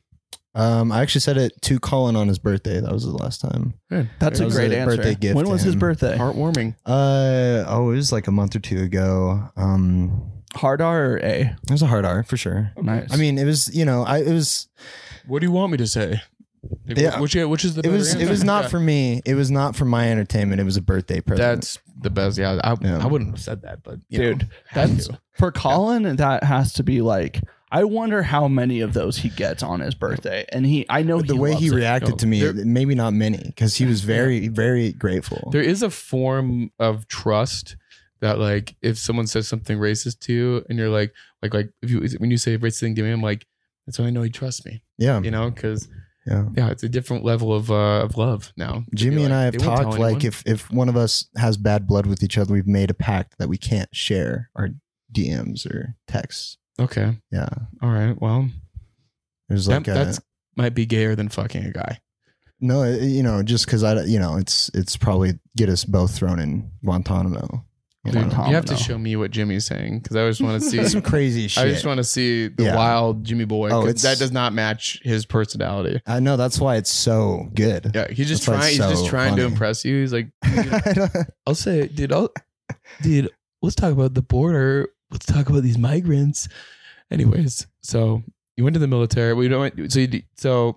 um, I actually said it to Colin on his birthday. That was the last time. Good. That's That a was great a answer. birthday gift when to was his him. birthday? Heartwarming. Uh oh, it was like a month or two ago. Um, Hard R or A? it was a hard R for sure. Nice. I mean, it was you know, I it was What do you want me to say? Like, Yeah. Which which is the it better was it answer? was not Yeah. for me. It was not for my entertainment. It was a birthday present. That's the best. Yeah, I, Yeah. I wouldn't have said that, but you Dude, know, had that's to. for Colin. That has to be like. I wonder how many of those he gets on his birthday, and he. I know the he way loves he it. reacted No, to me. there- Maybe not many because he was very very grateful. There is a form of trust that, like, if someone says something racist to you, and you're like, like, like, if you when you say a racist thing to me, I'm like, that's when I know he trusts me. Yeah, You know, because yeah. yeah, it's a different level of uh, of love now. Jimmy You're and like, I have they won't tell talked like anyone. if if one of us has bad blood with each other, we've made a pact that we can't share our D Ms or texts. okay, Yeah, all right, well, there's that like a, that's might be gayer than fucking a guy. no, it- you know, just because I, you know, it's it's probably get us both thrown in Guantanamo. You Dude, know? Guantanamo. you have to show me what Jimmy's saying because I just want to see. Some crazy shit. I just want to see the Yeah. wild Jimmy boy. Oh, 'cause it's- that does not match his personality. I know that's why it's so good. Yeah, he's just That's why trying. it's He's just so trying to funny. impress you. He's like, I don't- I'll say it, dude. I'll, dude, let's talk about the border. Let's talk about these migrants. Anyways, so you went to the military. We don't. So you d- so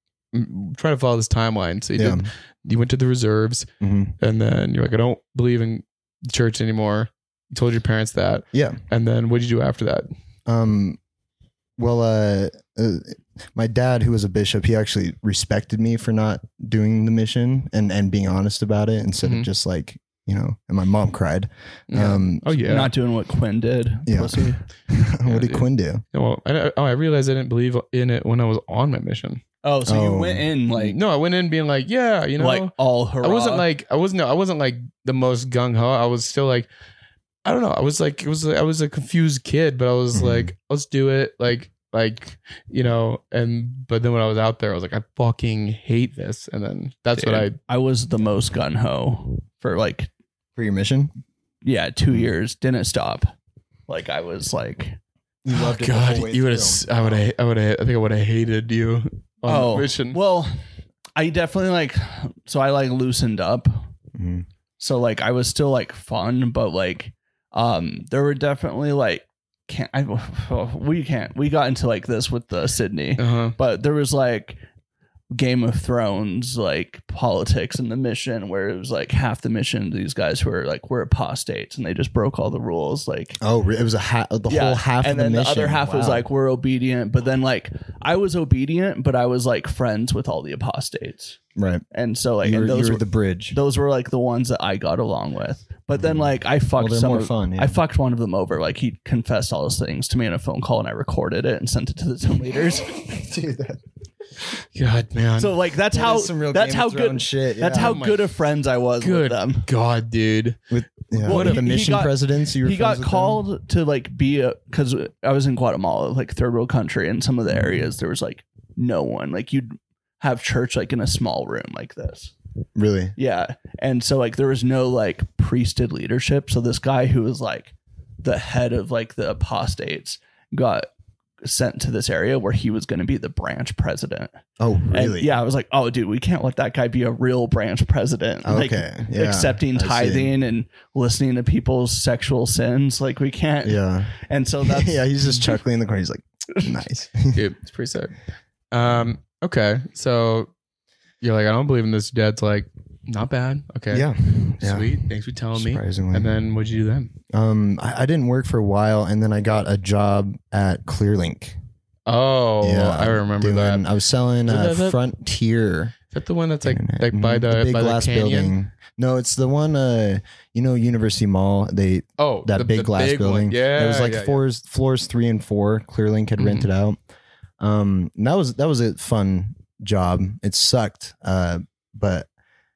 mm, trying to follow this timeline. So you yeah. did. You went to the reserves, Mhm. and then you're like, I don't believe in the church anymore. You told your parents that, Yeah. and then what did you do after that? Um, well, uh, uh, my dad, who was a bishop, he actually respected me for not doing the mission and, and being honest about it instead Mhm. of just like, you know, and my mom cried. Yeah. Um, Oh yeah. Not doing what Quinn did. Yeah. Pussy. what did dude. Quinn do? well, I, oh, I realized I didn't believe in it when I was on my mission. Oh, so you Oh. went in like no, I went in being like, yeah, you know, like all hurrah. I wasn't like I wasn't I wasn't like the most gung ho. I was still like I don't know. I was like it was I was a confused kid, but I was Mhm. like, let's do it. Like like you know, and but then when I was out there, I was like, I fucking hate this. And then that's what I Dude, I was the most gun ho for like For your mission? yeah two years. Didn't stop. Like I was like You oh loved it the god, whole way you would have through. I would have I would have I think I would have hated you on oh the mission. well, I definitely like so I like loosened up. Mhm. So like I was still like fun, but like um there were definitely like can't I we can't we got into like this with the Sydney, Uh-huh. but there was like Game of Thrones like politics in the mission where it was like half the mission these guys who are like we're apostates and they just broke all the rules like Oh, re- it was a ha- the whole half and of the then mission. the other half was Wow. like we're obedient, but then like I was obedient, but I was like friends with all the apostates, right. and so like you were, and those you were were the bridge. those were like the ones that I got along with. But then like I Well, fucked they're some more of, fun. Yeah. I fucked one of them over. Like he confessed all those things to me in a phone call, and I recorded it and sent it to the team leaders. Dude, that, God, man. So like that's That how is some real that's Game how of Thrones good shit. that's yeah. how Oh my- good of friends I was Good with them. God, dude. with yeah, Well, with the he- he mission got- presidents. You were He got friends with them? called to like be a because I was in Guatemala, like third world country, and some of the areas there was like no one. Like you'd have church like in a small room like this. Really? Yeah. And so like there was no like priesthood leadership. So this guy who was like the head of like the apostates got sent to this area where he was going to be the branch president. Oh, And really? yeah, I was like, oh dude, we can't let that guy be a real branch president. Like Okay. Yeah, accepting I see. tithing and listening to people's sexual sins. Like we can't. Yeah. And so that's yeah. He's just chuckling in the corner. He's like, nice. Dude, it's pretty sick. Um, okay. So you're like, I don't believe in this. Dad's like, not bad. Okay. Yeah. Yeah. Sweet. Thanks for telling me. Surprisingly. And then what'd you do then? Um, I, I didn't work for a while, and then I got a job at ClearLink. Oh, I remember doing- that. I was selling Is uh, that- that- Frontier. Is that the one that's like Internet. like by Mhm. the, big by glass the canyon? building. No, it's the one. Uh, you know, University Mall. They Oh, that the- big the glass big one. building. Yeah, it was like yeah, yeah. floors floors three and four. ClearLink had Mhm. rented out. Um, and that was that was a fun job. It sucked, uh, but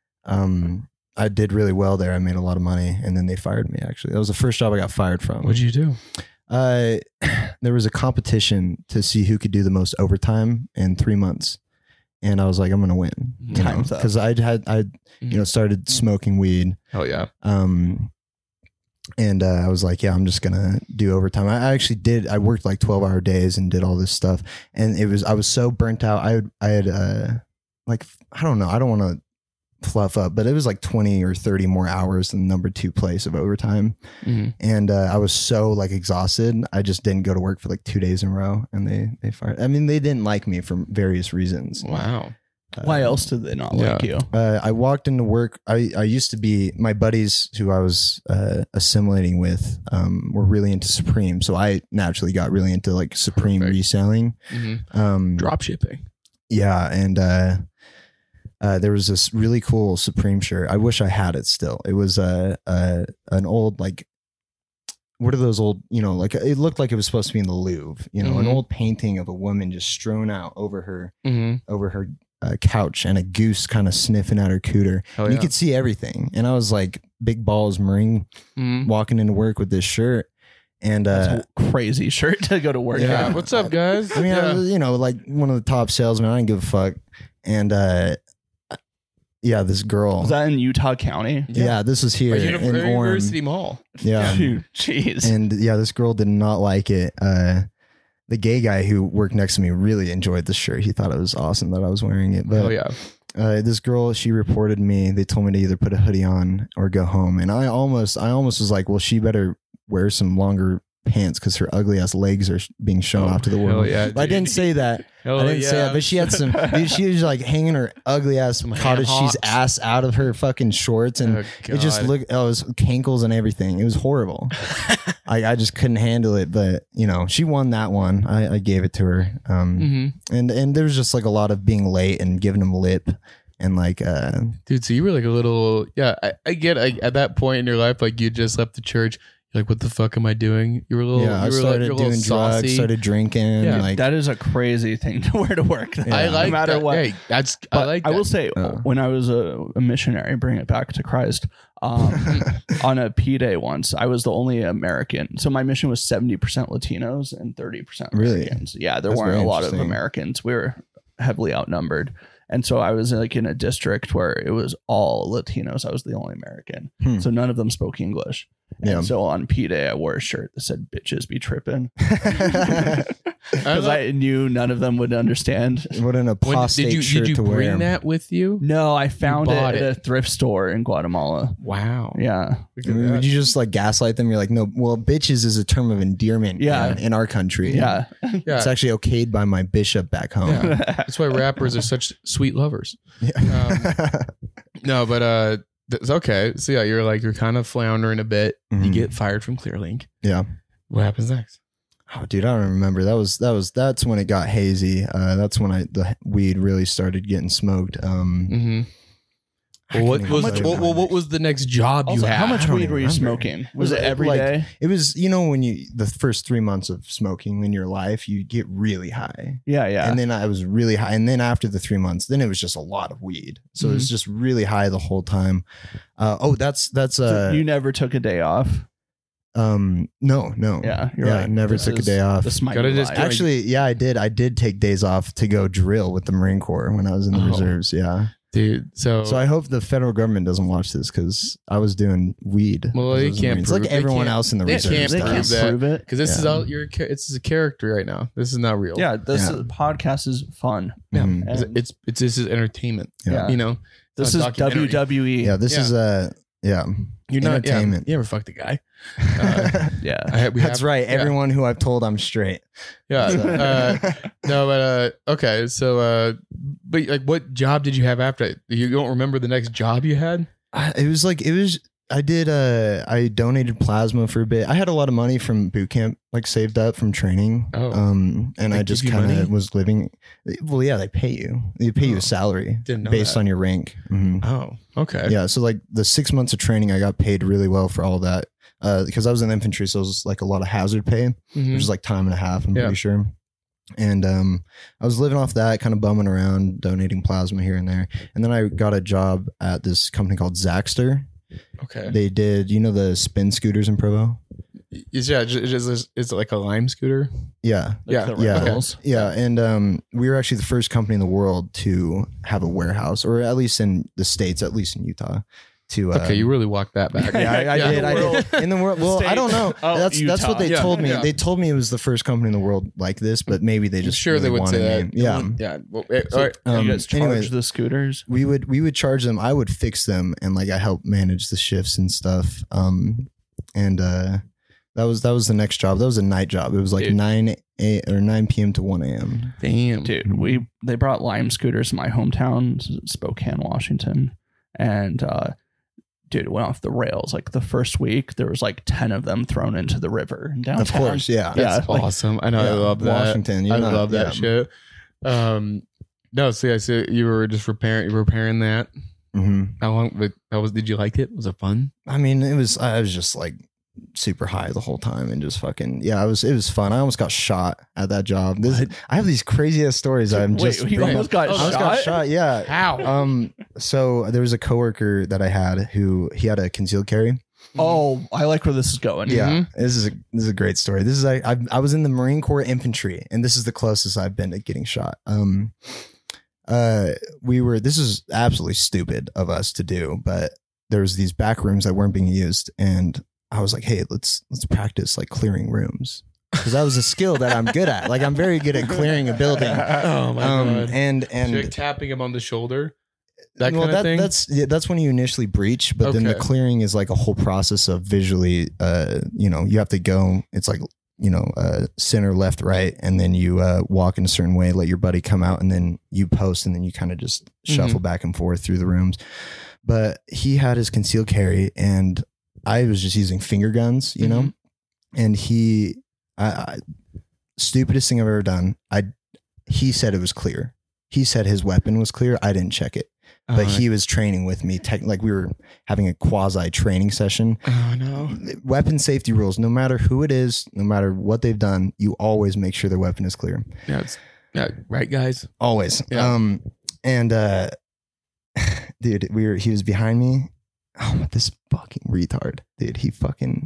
um, I did really well there. I made a lot of money, and then they fired me. Actually, that was the first job I got fired from. What'd you do? Uh, there was a competition to see who could do the most overtime in three months, and I was like, I'm gonna win, Time's up. because I'd had I you know started smoking weed, Oh yeah. um, and uh, I was like, yeah, I'm just gonna do overtime. I I actually did. I worked like twelve hour days and did all this stuff, and it was I was so burnt out. I I had uh like I don't know. I don't want to fluff up, but it was like twenty or thirty more hours than number two place of overtime. Mhm. And uh, I was so like exhausted. I just didn't go to work for like two days in a row, and they they fired. I mean, they didn't like me for various reasons. Wow. Uh, why else did they not like you? Uh, I walked into work. I, I used to be my buddies who I was uh, assimilating with um, were really into Supreme, so I naturally got really into like Supreme Perfect. reselling. Mhm. Um, Drop shipping. Yeah, and uh, uh, there was this really cool Supreme shirt. I wish I had it still. It was uh, uh, an old like. What are those old, you know, like it looked like it was supposed to be in the Louvre, you know, an Mhm. old painting of a woman just strewn out over her, Mm-hmm. over her uh, couch, and a goose kind of sniffing at her cooter. Hell You yeah. could see everything. And I was like big balls marine Mhm. walking into work with this shirt. And uh, That's a crazy shirt to go to work. Yeah. in. What's up, guys? I mean, I Yeah. was, you know, like one of the top salesmen. I didn't give a fuck. And uh, yeah, this girl. Was that in Utah County? yeah. this was here Like in Uni- Orem. University Mall. Yeah. Jeez. And yeah, this girl did not like it. Uh, the gay guy who worked next to me really enjoyed the shirt. He thought it was awesome that I was wearing it. But Oh yeah. uh, this girl, she reported me. They told me to either put a hoodie on or go home. And I almost, I almost was like, well, she better wear some longer pants because her ugly ass legs are sh- being shown Oh, off to the hell world. yeah, But I didn't dude. say that. Hell I didn't say yeah. that. But she had some. Dude, she was like hanging her ugly ass Some cottage ham cheese hocks. ass out of her fucking shorts, and Oh, it just God. looked. Oh, it was cankles and everything. It was horrible. I, I just couldn't handle it. But you know, she won that one. I, I gave it to her. Um, Mhm. and and there was just like a lot of being late and giving them lip, and like uh, Dude, so you were like a little, yeah, I, I get I, at that point in your life, like you just left the church. You're like, what the fuck am I doing? You were a little, yeah, I you were started like, you're a little doing drugs, saucy. started drinking. Yeah, like that is a crazy thing to wear to work. Yeah. I like no matter that. what. Hey, that's, I But like I that. will say, Uh. when I was a, a missionary, bring it back to Christ, um, on a P Day once, I was the only American. So my mission was seventy percent Latinos and thirty percent Really? Americans. Yeah, there That's weren't very a lot of interesting. Americans. We were heavily outnumbered. And so I was like in a district where it was all Latinos. I was the only American. Hmm. So none of them spoke English. Yeah. And so on P Day, I wore a shirt that said "bitches be tripping" I because love- I knew none of them would understand. what an when, apostate did you shirt did you to wear. bring that with you? No, I found it bought at it. a thrift store in Guatemala. Wow. Yeah. Look I at mean, that. would you just like gaslight them? You're like, no, well, bitches is a term of endearment Yeah. in, in our country. Yeah. yeah. It's actually okayed by my bishop back home. Yeah. That's why rappers are such sweet lovers. Yeah. No, but uh, it's okay. So yeah, you're like you're kind of floundering a bit. You Mhm. get fired from ClearLink. Yeah. What happens next? Oh, dude, I don't remember. That was that was that's when it got hazy. Uh, that's when I the weed really started getting smoked. Um, Mm-hmm. Well, what can't was even what, tell what, you. what was the next job you Also, had? how much I don't weed even were you remember. smoking? Was Was it it every day? like- It was, you know, when you the first three months of smoking in your life, you get really high. Yeah, yeah. And then I was really high. And then after the three months, then it was just a lot of weed. So it was just really high the whole time. Uh, oh, that's that's So uh you never took a day off. um no no Yeah, you're yeah right. never This took a is- day off. This might Gotta be just live. go- Actually, yeah, I did. I did take days off to go drill with the Marine Corps when I was in the Oh. reserves. Yeah. Dude, so, So I hope the federal government doesn't watch this because I was doing weed. Well, as they I was in the can't Marines. prove- like they everyone can't- else in the they reserves. can't they does. can't prove that. prove it. because this is Yeah. all your cha- it's a character right now. This is not real. Yeah, this Yeah. is- podcast is fun. yeah. Mhm. It's, And it's it's this is entertainment. Yeah. You know, this It's is a documentary. W W E. Yeah, this Yeah. is uh yeah. You're not yeah, Entertainment. you ever fucked a guy? Uh, Yeah. I had- we That's have- right. yeah. Everyone who I've told I'm straight. Yeah. So- Uh, no, but uh, okay. So, uh, but like, what job did you have after that? You don't remember the next job you had? I, it was like it was. I did. Uh, I donated plasma for a bit. I had a lot of money from boot camp, like saved up from training. Oh. Um, and They I just give you kind money? of was living. Well, yeah, they pay you. They pay you Oh. a salary Didn't know based that. on your rank. Mhm. Oh, okay. Yeah, so like the six months of training, I got paid really well for all that. Uh, because I was in infantry, so it was like a lot of hazard pay, Mhm. which is like time and a half. I'm Yeah. pretty sure. And um, I was living off that, kind of bumming around, donating plasma here and there. And then I got a job at this company called Zaxter. Okay. They did, you know, the spin scooters in Provo. Is yeah, it's, it's, it's like a Lime scooter. Yeah, Like Yeah, the yeah. rentals. yeah. And um, we were actually the first company in the world to have a warehouse, or at least in the States, at least in Utah. To uh, Okay, you really walked that back. Yeah, I, I Yeah. did. I did. In the world, well, I don't know. Oh, that's that's what Utah. they Yeah, told me. yeah. They told me it was the first company in the world like this, but maybe they I'm just sure they really would say wanted that. me. Yeah. Yeah. Well, eh, So all right. Um, you guys charge anyways. the scooters. we would we would charge them. I would fix them, and like I helped manage the shifts and stuff. Um, and uh, that was that was the next job. That was a night job. It was like Dude. nine a or nine p.m. to one a.m. Damn. Dude, we they brought Lime scooters to my hometown, Spokane, Washington, and uh, dude, it went off the rails. Like the first week, there was like ten of them thrown into the river downtown. Of course, yeah. Yeah. That's like- awesome. I know. I Yeah, love that. Washington. You're I not- love that yeah. shit. Um, no, so yeah, so you were just repairing, you were repairing that. hmm How long? But that was. Did you like it? Was it fun? I mean, it was. I was just like super high the whole time and just fucking yeah. It was. It was fun. I almost got shot at that job. This. I have these crazy ass stories. I'm Wait, just. you bringing almost up. got I almost got shot? shot. Yeah. How? Um. So there was a coworker that I had who he had a concealed carry. Oh, I like where this is going. Yeah, Mhm. this is a this is a great story. This is I I, I was in the Marine Corps infantry, and this is the closest I've been to getting shot. Um, uh, we were. This is absolutely stupid of us to do, but there was these back rooms that weren't being used, and I was like, hey, let's let's practice like clearing rooms because that was a skill that I'm good at. Like I'm very good at clearing a building. Oh my Um, god! and So you're and tapping him on the shoulder. That well, kind of that, thing. that's yeah, that's when you initially breach, but then the Okay. clearing is like a whole process of visually. Uh, you know, you have to go. It's like you know, uh, center, left, right, and then you uh, walk in a certain way. Let your buddy come out, and then you post, and then you kind of just shuffle back and forth through the rooms. But he had his concealed carry, and I was just using finger guns. You know, and he, I, I, stupidest thing I've ever done. I, he said it was clear. He said his weapon was clear. I didn't check it. But Oh, he was training with me. Tech, like we were having a quasi training session. Oh no! Weapon safety rules, no matter who it is, no matter what they've done, you always make sure their weapon is clear. Yeah, it's yeah, right, guys. Always. Yeah. Um, and uh, dude, we were. He was behind me. Oh, this fucking retard, dude. He fucking.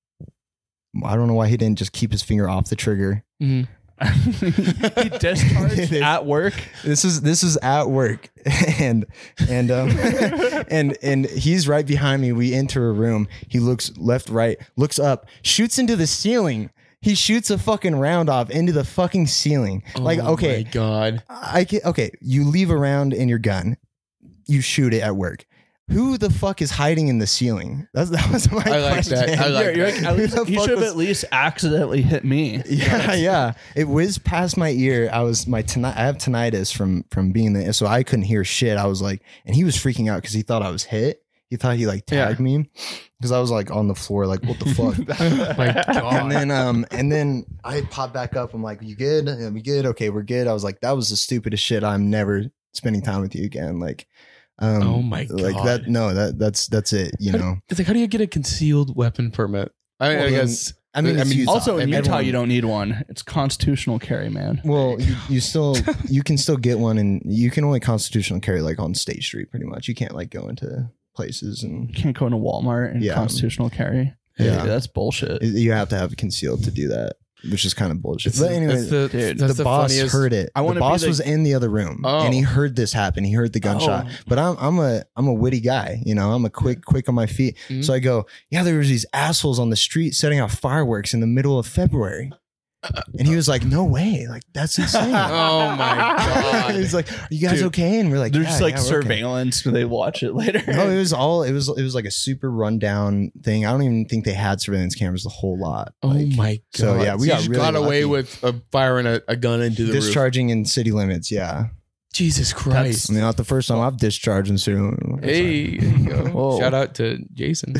I don't know why he didn't just keep his finger off the trigger. Mhm. He discharged at work. This is this is at work, and and um and and he's right behind me. We enter a room. He looks left, right, looks up, shoots into the ceiling. He shoots a fucking round off into the fucking ceiling. Like, Oh okay, my god. I can, okay, you leave a round in your gun, you shoot it at work. Who the fuck is hiding in the ceiling? That's, that was my I like question. that. I like You're- you're like, at Who least- the he fuck should have was- at least accidentally hit me. Yeah, yeah. It whizzed past my ear. I was my tonight. I have tinnitus from from being there, so I couldn't hear shit. I was like, and he was freaking out because he thought I was hit. He thought he like tagged me because I was like on the floor, like what the fuck. My god. And then um and then I popped back up. I'm like, you good? Yeah, we good? Okay, we're good. I was like, that was the stupidest shit. I'm never spending time with you again. Like, Um, Oh my Like God. that. No, that that's that's it. You How- know. It's like, how do you get a concealed weapon permit? I, Well, I then- guess. I mean, I it's mean, Utah. Also in Utah, Everyone- you don't need one. It's constitutional carry, man. Well, you, you still you can still get one, and you can only constitutional carry like on State Street, pretty much. You can't like go into places and You can't go into Walmart and Yeah. constitutional carry. Yeah. Dude, that's bullshit. you have to have it concealed to do that, which is kind of bullshit. It's, But anyway, that's the, dude, that's the, the boss funniest. heard it. I the wanna be boss the- was in the other room, Oh. and he heard this happen. He heard the gunshot. Oh. But I'm I'm a I'm a witty guy, you know. I'm a quick quick on my feet. Mhm. So I go, yeah. There was these assholes on the street setting off fireworks in the middle of February, and he was like, no way, like that's insane. Oh my God. He's like, are you guys Dude, okay? And we're like, There's yeah, just like yeah, we're okay. surveillance. They watch it later. No, it was all it was. It was like a super rundown thing. I don't even think they had surveillance cameras the whole lot. Oh Like, my God. So, yeah, we you got just really got away lucky. with uh, firing a, a gun into the roof. discharging in city limits. Yeah, Jesus Christ. I mean, not the first time I've discharged in city limits. Hey, there you go. Whoa. Shout out to Jason.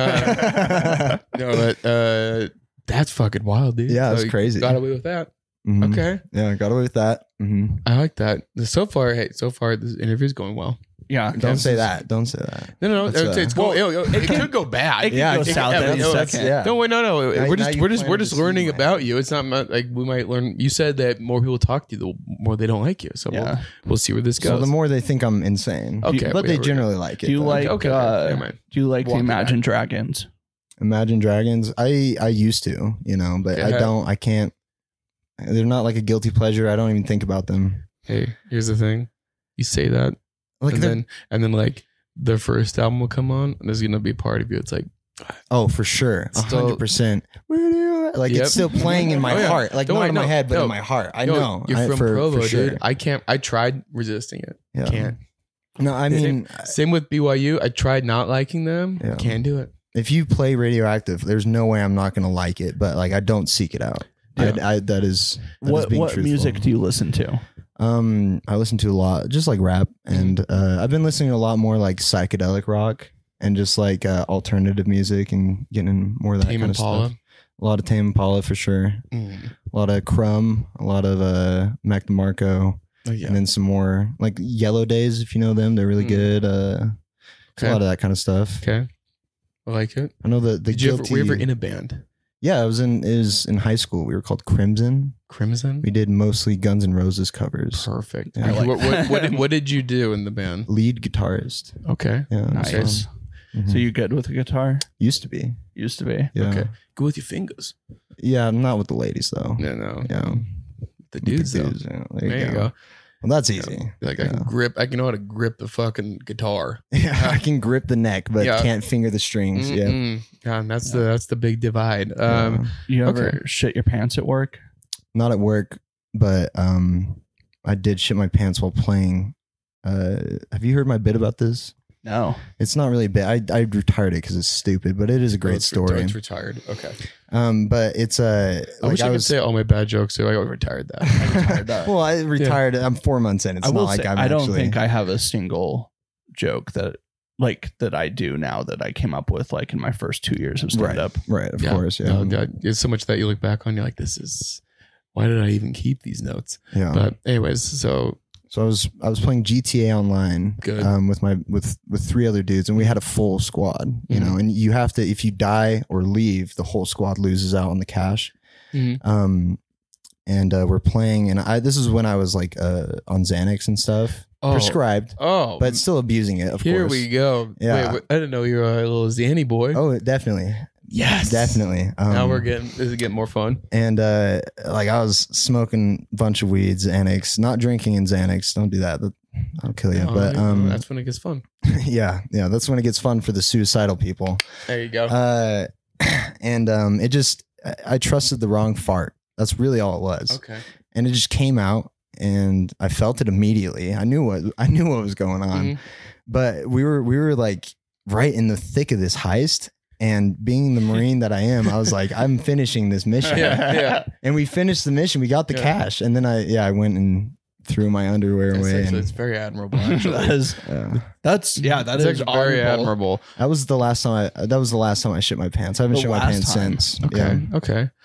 Uh, no, but uh, that's fucking wild, dude. Yeah, that's you crazy. Got away with that. Mhm. Okay, Yeah, got away with that. hmm I like that. So far, hey, so far this interview's going well. Yeah. Don't say that. Don't say that. No, no, no. That's, It's, uh, it's going. It, it, it could go bad. It could Yeah, go it could- south yeah, in no, a that's- second. yeah. No, wait, no, no. Now- we're now just you we're just planted we're the just seed, learning man. about you. It's not mu- like we might learn. You said that more people talk to you, the more they don't like you. So Yeah. we'll, we'll see where this goes. So the more they think I'm insane, Okay, but they whatever. generally like it. Do you though. like okay, uh, never mind. do you like the Walk it back. Imagine Dragons? Imagine Dragons? I I used to, you know, but I Yeah. don't. I can't. They're not like a guilty pleasure. I don't even think about them. Hey, here's the thing. You say that, Like and they're- then and then like their first album will come on, and there's gonna be a part of you. It's like, oh, for sure, a Still- hundred percent. Like Yep. it's still playing in my Oh, yeah. heart, like Don't not worry, in my no, head, but no. in my heart. I yo, know. you're I- from for, Provo, for sure. dude. I can't. I tried resisting it. Yeah. Can't. No, I mean, Same with B Y U. I tried not liking them. Yeah. Can't do it. if you play Radioactive, there's no way I'm not gonna like it. But like, I don't seek it out. Yeah. I, I that is that is What being what truthful. music do you listen to? Um, I listen to a lot, just like rap, and uh, I've been listening to a lot more like psychedelic rock and just like uh, alternative music and getting more of that Tame kind of Impala. stuff. A lot of Tame Impala for sure. Mm. A lot of Crumb, a lot of uh, Mac DeMarco, Oh, yeah. and then some more like Yellow Days, if you know them. They're really Mm. good. Uh, Okay. A lot of that kind of stuff. Okay. I like it. I know the the Did you ever, guilty. were you ever in a band? yeah, I was in. It was in high school. We were called Crimson. Crimson. We did mostly Guns N' Roses covers. Perfect. Yeah. I like what, what, that. what, did, what did you do in the band? Lead guitarist. Okay. Yeah, Nice. so, mhm. So you good with the guitar? used to be. Used to be. Yeah. Okay. Go with your fingers. Yeah, not with the ladies though. No, no. Yeah. The dudes, With the though. dudes, yeah. There, There you go. Well, that's easy. Like I Yeah. can grip. I can know how to grip the fucking guitar. Yeah, I can grip the neck, but Yeah. can't finger the strings. Yeah. Mm-mm. Yeah, and that's the that's the big divide. Um, Yeah. You ever Okay. shit your pants at work? Not at work, but um, I did shit my pants while playing. Uh, have you heard my bit about this? No. It's not really a bit. I I retired it because it's stupid, but it is a great it's, story. It's retired. Okay. Um, but it's a. I like wish I, I could was. say all my bad jokes too. I retired that. I retired that. well, I retired. I'm four months in. It's I not will like say, I'm I don't actually. think I have a single joke that like that I do now that I came up with like in my first two years of stand up. Right, of Yeah. course. Yeah. No, God, there's so much that you look back on. You're like, this is. Why did I even keep these notes? yeah. But anyways, so So I was I was playing G T A Online Good. um, with my with with three other dudes, and we had a full squad. You Mhm. know, and you have to if you die or leave, the whole squad loses out on the cash. Mhm. Um, and uh, we're playing, and I this is when I was like uh, on Xanax and stuff, oh, prescribed, oh, but still abusing it. Of here course. we go. Yeah. Wait, wait, I didn't know you were a little Zanny boy. Oh, definitely, yes, definitely. Um, now we're getting this is getting more fun. and uh, like I was smoking a bunch of weeds, Xanax, not drinking in Xanax. Don't do that. That- I'll kill you. Oh, but yeah, um, that's when it gets fun. yeah, yeah, that's when it gets fun for the suicidal people. There you go. Uh, and um, it just I, I trusted the wrong fart. That's really all it was. okay. And it just came out, and I felt it immediately. I knew what I knew what was going on. Mhm. But we were we were like right in the thick of this heist. And being the Marine that I am, I was like, I'm finishing this mission. Yeah, yeah. And we finished the mission. We got the Yeah. cash. And then I yeah, I went and threw my underwear It's, away. it's, And, it's very admirable. that Actually, is yeah. that's yeah, that That's is actually very honorable. admirable. That was the last time I that was the last time I shit my pants. I haven't The shit my last pants time. since. Okay, Yeah. okay.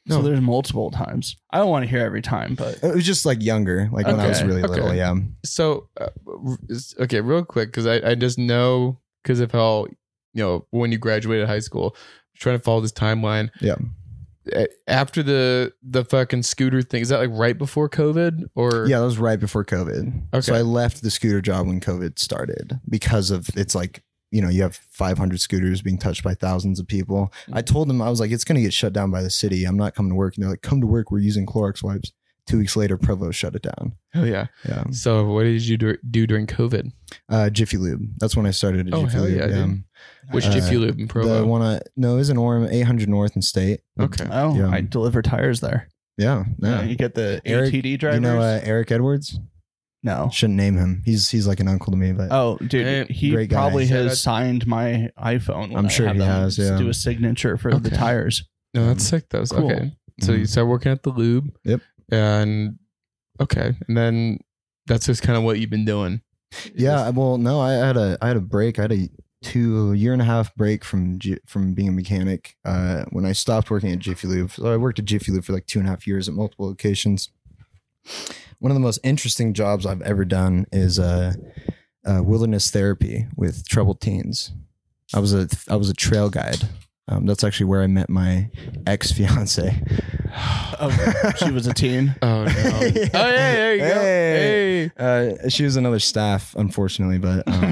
So No. there's multiple times. I don't want to hear every time, but It was just like younger, like when I was Okay, really okay. little. Yeah. So, uh, okay, real quick, because I, I just know because of how, you know, when you graduated high school, trying to follow this timeline. Yeah. A- After the the fucking scooter thing, is that like right before COVID or? Yeah, that was right before COVID. Okay. So I left the scooter job when COVID started because of it's like, you know, you have five hundred scooters being touched by thousands of people. I told them, I was like, it's going to get shut down by the city. I'm not coming to work. And they're like, come to work. We're using Clorox wipes. Two weeks later, Provo shut it down. Oh yeah. Yeah. So what did you do, do during COVID? Uh, Jiffy Lube. That's when I started at Oh, Jiffy hell Lube. yeah, dude. Which Uh, Jiffy Lube in The Provo? one I, no, it was in Orem, eight hundred North and State. Okay. oh, Yeah. I deliver tires there. Yeah. Yeah, Yeah. you get the Eric, A T D Do drivers. you know uh, Eric Edwards? no. Shouldn't name him. He's he's like an uncle to me, but Oh, dude, Hey, he great guy. probably Shout out- has signed my iPhone. when I'm I sure have he them has, yeah. Do a signature for the Okay. tires. No, that's sick. That was Cool. okay. So you Mhm. started working at the lube. Yep. And okay, and then that's just kind of what you've been doing. yeah. Well, no, I had a I had a break. I had a two a year and a half break from G- from being a mechanic. Uh, when I stopped working at Jiffy Lube, so I worked at Jiffy Lube for like two and a half years at multiple locations. One of the most interesting jobs I've ever done is uh, uh, wilderness therapy with troubled teens. I was a I was a trail guide. Um, that's actually where I met my ex fiance. Oh, she was a teen. Oh no! Oh yeah, there you go. Hey. Hey. Uh, she was another staff, unfortunately, but um,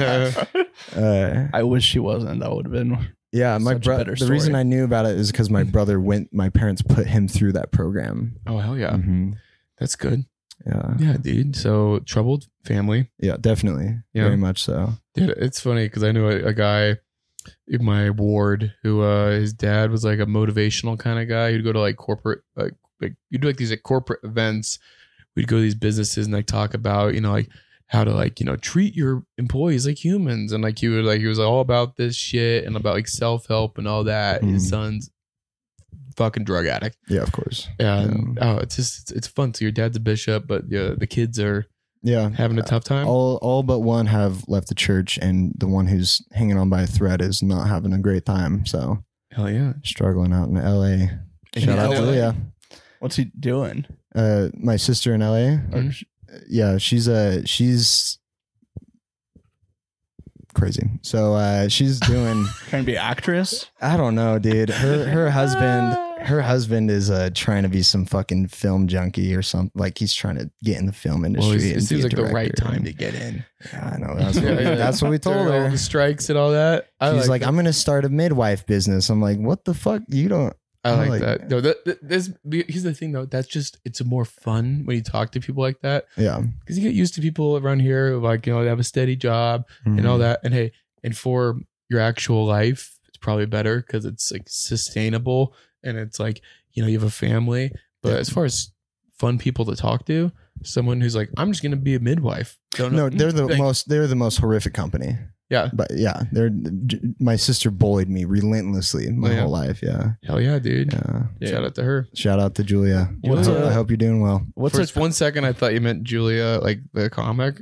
uh, I wish she wasn't. That would have been. yeah, my Such a brother. better The reason story. I knew about it is because my brother went. My parents put him through that program. Oh hell yeah, Mhm. that's good. Yeah, Yeah, dude. So troubled family. yeah, definitely, Yeah. very much so. Dude, it's funny because I knew a, a guy in my ward who uh his dad was like a motivational kind of guy. He'd go to like corporate like like you do like these like corporate events. We'd go to these businesses and like talk about, you know, like how to like, you know, treat your employees like humans. And like he would like he was all about this shit and about like self-help and all that. His Mhm. son's fucking drug addict. Yeah, of course. And oh, it's just it's, it's fun. So your dad's a bishop, but yeah, the kids are Yeah, having a tough time. all all but one have left the church, and the one who's hanging on by a thread is not having a great time. So Hell yeah. struggling out in L A. Shout out Yeah. to Leah. What's he doing? Uh, my sister in L A. Or Mhm. sh- Yeah, she's uh she's crazy. So uh she's doing trying to be an actress? I don't know, dude. Her her husband her husband is uh trying to be some fucking film junkie or something. Like he's trying to get in the film Well, industry. it's- it and seems be like a the right director. time to get in. Yeah, I know. That's what, Yeah, we, yeah. that's what we told During all her. the strikes and all that. I She's like, that. I'm gonna start a midwife business. I'm like, what the fuck? You don't I I'm like, like- that. No, that, that this here's the thing though. That's just it's more fun when you talk to people like that yeah. because you get used to people around here who like you know they have a steady job and all Mhm. that. And hey, and for your actual life, it's probably better because it's like sustainable and it's like you know you have a family. But Yeah. as far as fun people to talk to, someone who's like, I'm just gonna be a midwife. Don't No, know- they're the like, most they're the most horrific company. Yeah, But yeah, they're my sister bullied me relentlessly my Oh, yeah. whole life. Yeah. hell yeah, dude. Yeah. Yeah. Shout out to her. Shout out to Julia. What's I hope- a- I hope you're doing well. What's For one second, I thought you meant Julia, like the comic.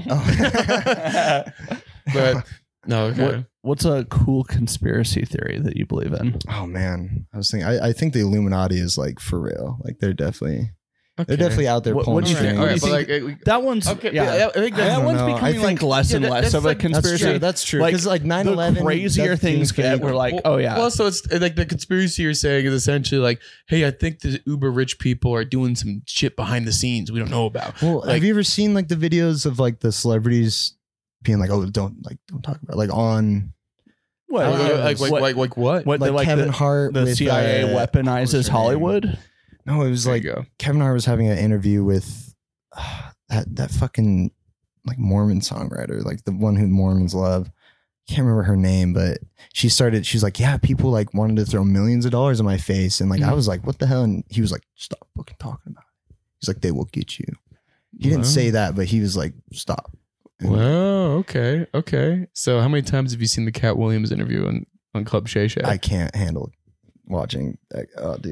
a But no, okay. what, what's a cool conspiracy theory that you believe in? Oh man, I was thinking. I, I think the Illuminati is like for real. Like they're definitely okay. they're definitely out there What- pulling what do you All right, think? all strings. What right, do you but like, we- That one's okay, yeah. yeah, I think that that's, don't one's know. I becoming like think- less yeah, and that- less that's of a like- That's conspiracy. true. That's true. Like, Because like nine the eleven, crazier that things thing get, fake. we're like, well, oh yeah. Well, so it's like the conspiracy you're saying is essentially like, hey, I think the uber rich people are doing some shit behind the scenes we don't know about. Well, Like- have you ever seen like the videos of like the celebrities being like, oh, don't like don't talk about like on what, Uh, like, like, what, like, like, like what? what like, the, like Kevin the, Hart? the with, C I A uh, what weaponizes was her name? Hollywood? No, it was There like you go. Kevin Hart was having an interview with uh, that that fucking like Mormon songwriter, like the one who Mormons love. Can't remember her name, but she started. She's like, yeah, people like wanted to throw millions of dollars in my face, and like I Mhm. was like, what the hell? And he was like, stop fucking talking about it. He's like, they will get you. He didn't Wow. say that, but he was like, stop. And Wow. Okay. Okay. So, how many times have you seen the Cat Williams interview on, on Club Shay Shay? I can't handle watching that. Oh, dude.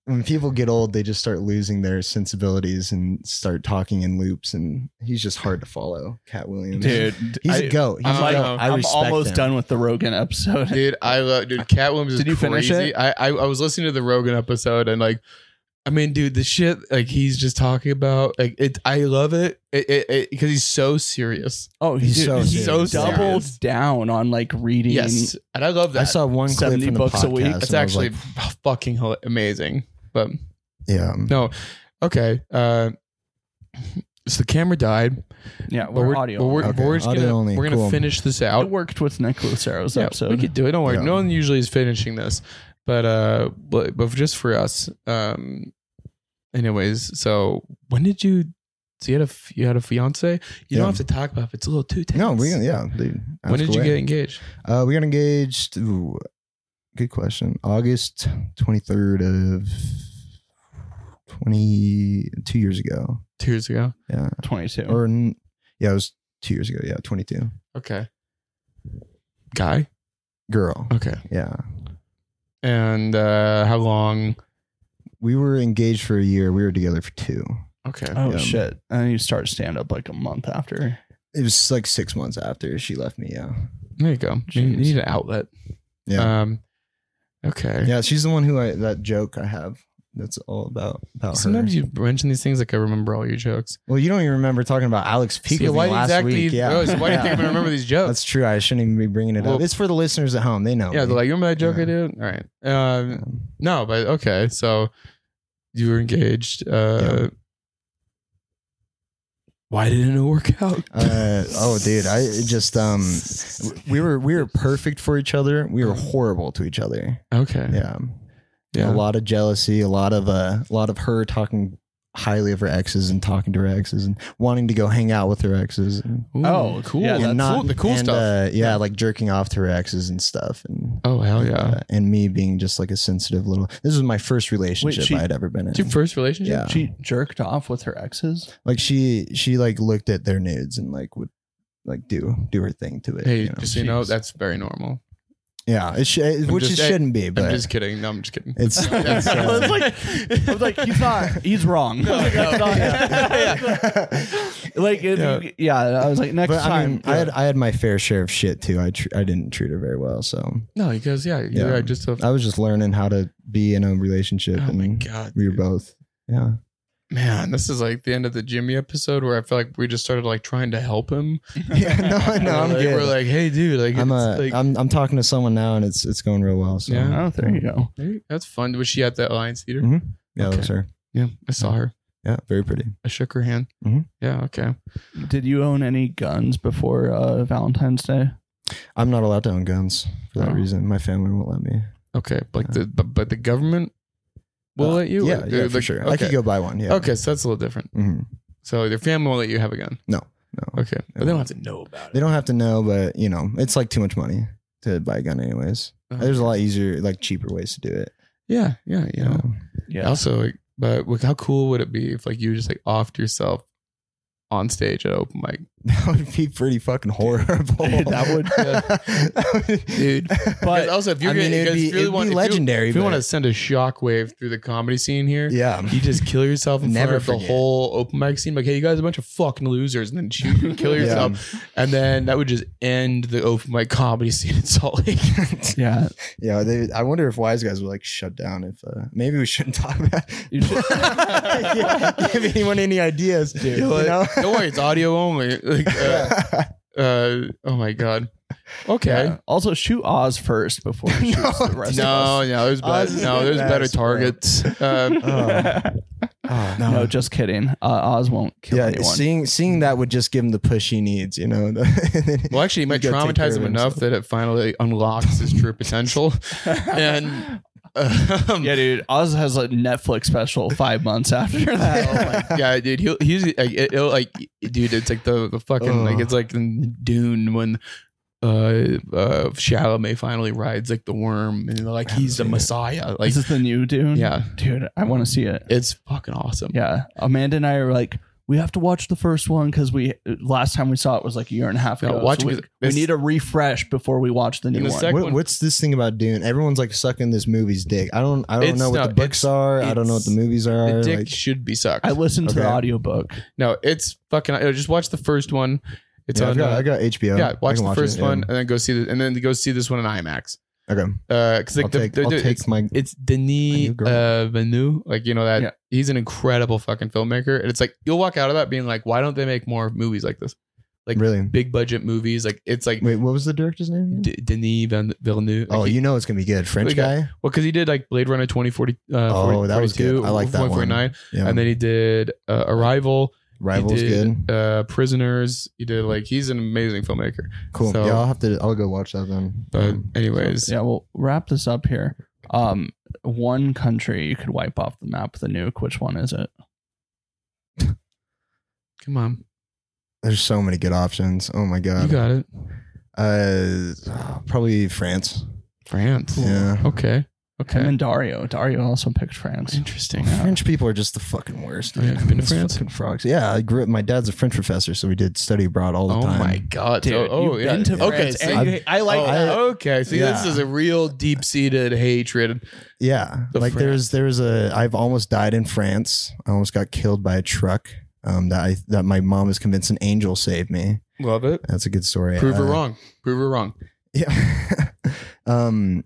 when people get old, they just start losing their sensibilities and start talking in loops, and he's just hard to follow. Cat Williams, Dude, he's I, a goat. He's I'm, a like, goat. I I'm respect almost him. done with the Rogan episode. Dude, I love dude. Cat Williams is Did you crazy. finish it? I, I I was listening to the Rogan episode and like, I mean, dude, the shit like he's just talking about like it. I love it it it because he's so serious. Oh, He's dude, so he serious. doubled serious. down on like reading. Yes, and I love that. I saw one clip seventy from the books a podcast. week. and It's I was actually like, fucking hila- amazing. But yeah. no, okay. Uh, so the camera died. Yeah, But we're, we're, audio. but we're, only. Okay, we're just audio gonna only. we're gonna Cool. finish this It out. worked with Nick Lucero's Yeah, episode. we could do it. Don't worry. Yeah. No one usually is finishing this, but uh, but, but just for us. Um, anyways, so when did you? So you had a f- you had a fiance. You Yeah. don't have to talk about it. It's a little too tense. No, we yeah, dude. When ask did you away. get engaged? Uh, we got engaged. Ooh, good question. August twenty third of twenty two years ago. Two years ago. Yeah, twenty-two. or n- yeah, it was two years ago. Yeah, twenty two. Okay. Guy. Girl. Okay. Yeah, And uh, how long? we were engaged for a year. We were together for two. Okay. oh yeah. shit! And then you start stand up like a month after. It was like six months after she left me. Yeah, There you go. You, you Jeez. need an outlet. yeah, Um. Okay. yeah. She's the one who I that joke I have. That's all about about Sometimes her. you mention these things like I remember all your jokes. Well, you don't even remember talking about Alex Peake See, with why me do you last exactly? week. Yeah, oh, so why do you Yeah. think I'm gonna remember these jokes? That's true. I shouldn't even be bringing it Well- up. It's for the listeners at home. They know. yeah, me. they're like, you remember that joke Yeah. I did? All right. Um, Um, no, but okay. So you were engaged. Uh, Yeah. Why didn't it work out? Uh, oh, dude, I it just um, we were we were perfect for each other. We were horrible to each other. Okay. Yeah, Yeah. a lot of jealousy, a lot of uh, a lot of her talking highly of her exes and talking to her exes and wanting to go hang out with her exes. And, Ooh, Oh, cool. yeah, and that's not cool. The cool and, stuff. Uh, yeah, like jerking off to her exes and stuff. And Oh hell and, yeah! uh, and me being just like a sensitive little. This was my first relationship she- I had ever been in. It's your first relationship. Yeah. She jerked off with her exes. Like she she like looked at their nudes and like would like do do her thing to it. Hey, you know? just so you know, Jeez. that's very normal. Yeah, it sh- it- which just- it shouldn't be, but I'm just kidding. No, I'm just kidding. it's, it's I was uh, like, I was like, he's not. He's wrong. No, I was like, no. that's not- Like, if Yeah. you- yeah. I was like, next but I time. mean, I had I had my fair share of shit too. I tr- I didn't treat her very well, so no, because yeah, you're Yeah. right, just a I was just learning how to be in a relationship, oh and my god, we were dude. both. Yeah, Man, this is like the end of the Jimmy episode where I feel like we just started like trying to help him. yeah. No, no, I'm like, good. We're like, hey, dude, like, I'm it's uh, like, I'm I'm talking to someone now, and it's it's going real well. So Yeah. Oh, there you go. hey, that's fun. Was she at the Alliance Theater? Mhm. yeah, Okay. that was her. Yeah, I saw her. Yeah, very pretty. I shook her hand. Mhm. Yeah, okay. Did you own any guns before uh, Valentine's Day? I'm not allowed to own guns for that Oh. reason. My family won't let me. Okay, like the but, but the government will Uh, let you. Yeah, Like, yeah, the- for sure. Okay. I could go buy one. Yeah. Okay, so that's a little different. hmm So your family won't let you have a gun. No, no. Okay, but they don't have to know about They it. don't have to know, but you know, it's like too much money to buy a gun, anyways. Uh-huh. There's a lot easier, like cheaper ways to do it. Yeah, yeah, you know. Yeah. Also, like, but like, how cool would it be if like you just like offed yourself on stage at open mic? That would be pretty fucking horrible. Dude, that would- That would- Dude. But Because also, if you're I mean, gonna, it'd because be, if you really it'd want, be if you- legendary. if you but- want to send a shockwave through the comedy scene here, yeah, you just kill yourself in Never front of the forget. whole open mic scene. Like, hey, you guys are a bunch of fucking losers, and then shoot and kill yourself. And then that would just end the open mic comedy scene in Salt Lake. Yeah. yeah. They, I wonder if Wise Guys would like shut down. If uh, maybe we shouldn't talk about. You should- Yeah, give anyone any ideas, dude? You know what? know? Don't worry, it's audio only. Like, uh, uh, oh my god. Okay. Yeah. Also, shoot Oz first before he shoots No, the rest No, of no, there's Oz better. is No, the there's better best, bro. targets. Um, us. Oh. Oh, no. just kidding. Uh, Oz won't kill yeah, anyone. seeing seeing that would just give him the push he needs, you know. well, actually, it might He's gotta take care traumatize of him enough himself. that it finally unlocks his true potential. And um, yeah, dude. Oz has a Netflix special five months after that. oh my god, dude, he'll, he's like, it, it'll, like, dude, it's like the the fucking like Ugh. it's like in Dune when uh uh Chalamet finally rides like the worm and like he's the seen it. Messiah. Like, Is this the new Dune? yeah, Dude, I want to see it. it's fucking awesome. Yeah. Amanda and I are like, we have to watch the first one because we last time we saw it was like a year and a half Yeah, ago. watch so it we, 'cause we this- need a refresh before we watch the new And the one. second- What, what's this thing about Dune? Everyone's like sucking this movie's dick. I don't. I don't It's know what no, the books it's- are. I don't know what the it's- movies are. The dick like, should be sucked. I listened to the Okay. audiobook. no, it's fucking. uh, Just watch the first one. It's yeah, on. I've got, uh, I got H B O. yeah, I watch can the first it, yeah. one and then go see the and then go see this one in IMAX. Okay, Uh, because like I'll the, take, the, I'll the- take it's, my. it's Denis new girl. uh, Villeneuve, like you know that Yeah. he's an incredible fucking filmmaker, and it's like you'll walk out of that being like, why don't they make more movies like this, like Really? big budget movies? Like it's like Wait, what was the director's name? Again? D- Denis Villen- Villeneuve. Like Oh, he- you know it's gonna be good. French Like, uh, guy. well, because he did like Blade Runner twenty forty. Uh, Oh, forty, that was good. forty-two, I like that one. forty-nine, Yeah, and then he did uh, Arrival. Rivals he did, good. Uh, Prisoners. He did like he's an amazing filmmaker. Cool. so- yeah, I'll have to. I'll go watch that then. But Um, anyways, Yeah, we'll wrap this up here. Um, one country you could wipe off the map with a nuke. Which one is it? come on, there's so many good options. Oh my you god. got it. Uh, probably France. France. Yeah. Okay. Okay. Him and Dario. Dario also picked France. Interesting. French people are just the fucking worst. Oh, yeah, dude. you've been to Those France? fucking frogs. Yeah, I grew up. My dad's a French professor, so we did study abroad all the Oh time. my god, Dude, oh, oh you've yeah. been to okay, France see, and you- I like oh, that. okay, see, this Yeah. is a real deep-seated hatred. Yeah, The like France. there's there's a. I've almost died in France. I almost got killed by a truck. Um, that I that my mom is convinced an angel saved me. Love it. That's a good story. Prove Uh, her wrong. Prove her wrong. Yeah. um.